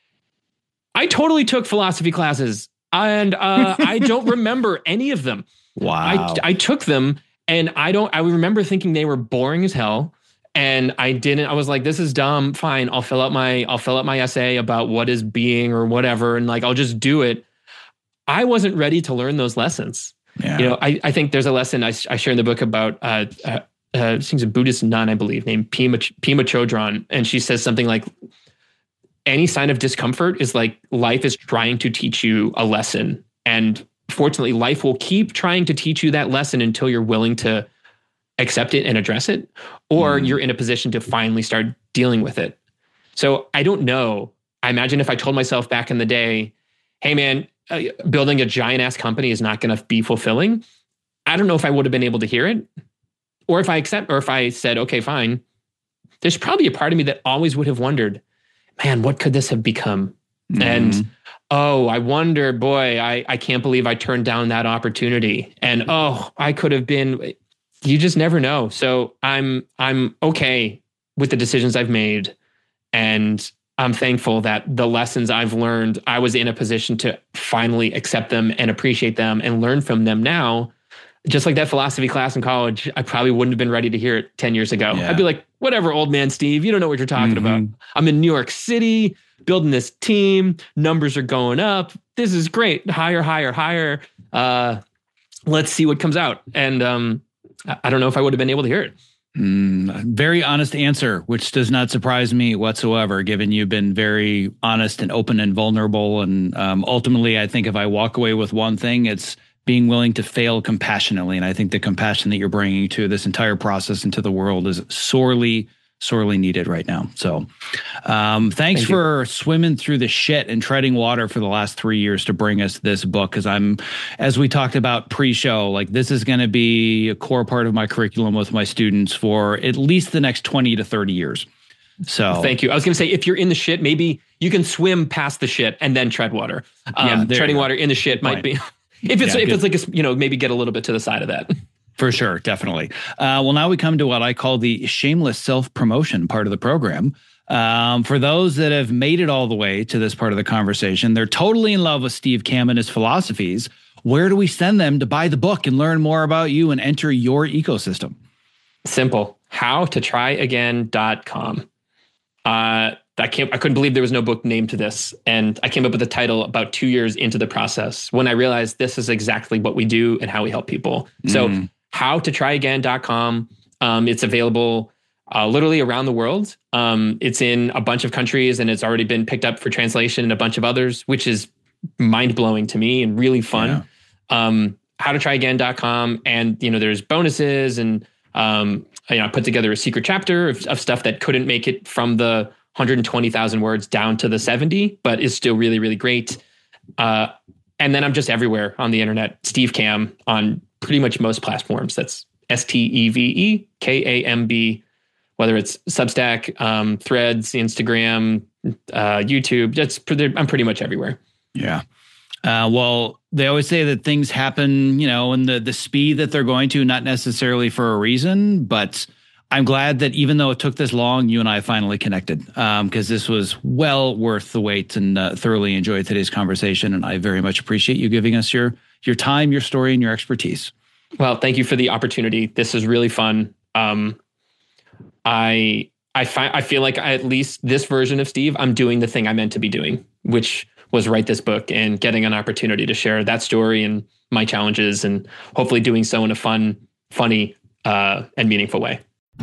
I totally took philosophy classes, and uh, I don't remember any of them. Wow. I, I took them, and I don't, I remember thinking they were boring as hell. And I didn't, I was like, this is dumb. Fine. I'll fill out my, I'll fill out my essay about what is being or whatever. And like, I'll just do it. I wasn't ready to learn those lessons. Yeah. You know, I, I think there's a lesson I, I share in the book about, uh, uh, uh, she's a Buddhist nun, I believe, named Pema, Pema Chodron. And she says something like, any sign of discomfort is like life is trying to teach you a lesson. And fortunately, life will keep trying to teach you that lesson until you're willing to accept it and address it, or mm. you're in a position to finally start dealing with it. So I don't know. I imagine if I told myself back in the day, hey man, uh, building a giant ass company is not going to be fulfilling. I don't know if I would have been able to hear it, or if I accept, or if I said, okay, fine. There's probably a part of me that always would have wondered, man, what could this have become? Mm. And oh, I wonder, boy, I, I can't believe I turned down that opportunity. And oh, I could have been, you just never know. So I'm, I'm okay with the decisions I've made. And I'm thankful that the lessons I've learned, I was in a position to finally accept them and appreciate them and learn from them now. Just like that philosophy class in college, I probably wouldn't have been ready to hear it ten years ago. Yeah. I'd be like, whatever, old man Steve, you don't know what you're talking mm-hmm. about. I'm in New York City, building this team. Numbers are going up. This is great. Higher, higher, higher. Uh, let's see what comes out. And um, I don't know if I would have been able to hear it. Mm, very honest answer, which does not surprise me whatsoever, given you've been very honest and open and vulnerable. And um, ultimately, I think if I walk away with one thing, it's being willing to fail compassionately. And I think the compassion that you're bringing to this entire process into the world is sorely, sorely needed right now. So um, thanks Thank for you. swimming through the shit and treading water for the last three years to bring us this book. Because I'm, as we talked about pre-show, like this is going to be a core part of my curriculum with my students for at least the next twenty to thirty years. So thank you. I was going to say, if you're in the shit, maybe you can swim past the shit and then tread water. Um, yeah, treading water in the shit might be... If it's yeah, if good. it's like a, you know, maybe get a little bit to the side of that. For sure, definitely. Uh, well, now we come to what I call the shameless self-promotion part of the program. Um, for those that have made it all the way to this part of the conversation, they're totally in love with Steve Kamb and his philosophies. Where do we send them to buy the book and learn more about you and enter your ecosystem? Simple. how to try again dot com. Uh, I can't, I couldn't believe there was no book named to this. And I came up with the title about two years into the process when I realized this is exactly what we do and how we help people. Mm. So how to try again dot com. Um, it's available uh, literally around the world. Um, it's in a bunch of countries and it's already been picked up for translation in a bunch of others, which is mind blowing to me and really fun. Yeah. Um, how to try again dot com. And, you know, there's bonuses and, um, you know, I put together a secret chapter of, of stuff that couldn't make it from the one hundred twenty thousand words down to the seventy, but is still really, really great. Uh, and then I'm just everywhere on the internet. Steve Kamb on pretty much most platforms. That's S T E V E K A M B, whether it's Substack, um, Threads, Instagram, uh, YouTube. That's I'm pretty much everywhere. Yeah. Uh, well, they always say that things happen, you know, in the the speed that they're going to, not necessarily for a reason, but I'm glad that even though it took this long, you and I finally connected because um, this was well worth the wait, and uh, thoroughly enjoyed today's conversation. And I very much appreciate you giving us your your time, your story, and your expertise. Well, thank you for the opportunity. This is really fun. Um, I I find I feel like I, at least this version of Steve, I'm doing the thing I meant to be doing, which was write this book and getting an opportunity to share that story and my challenges, and hopefully doing so in a fun, funny, uh, and meaningful way.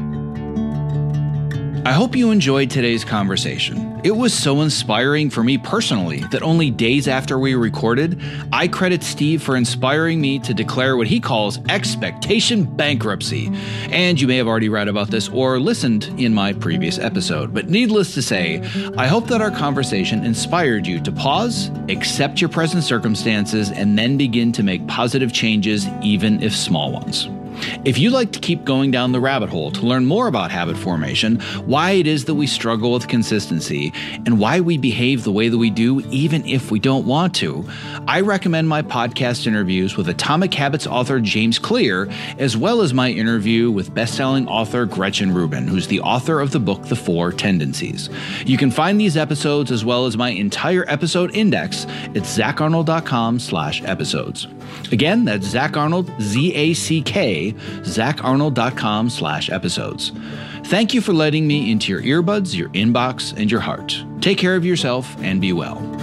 I hope you enjoyed today's conversation. It was so inspiring for me personally that only days after we recorded, I credit Steve for inspiring me to declare what he calls expectation bankruptcy. And you may have already read about this or listened in my previous episode. But needless to say, I hope that our conversation inspired you to pause, accept your present circumstances, and then begin to make positive changes, even if small ones. If you'd like to keep going down the rabbit hole to learn more about habit formation, why it is that we struggle with consistency, and why we behave the way that we do even if we don't want to, I recommend my podcast interviews with Atomic Habits author James Clear, as well as my interview with best-selling author Gretchen Rubin, who's the author of the book The Four Tendencies. You can find these episodes as well as my entire episode index at zackarnold.com slash episodes. Again, that's Zack Arnold, Z A C K, zackarnold.com slash episodes. Thank you for letting me into your earbuds, your inbox, and your heart. Take care of yourself and be well.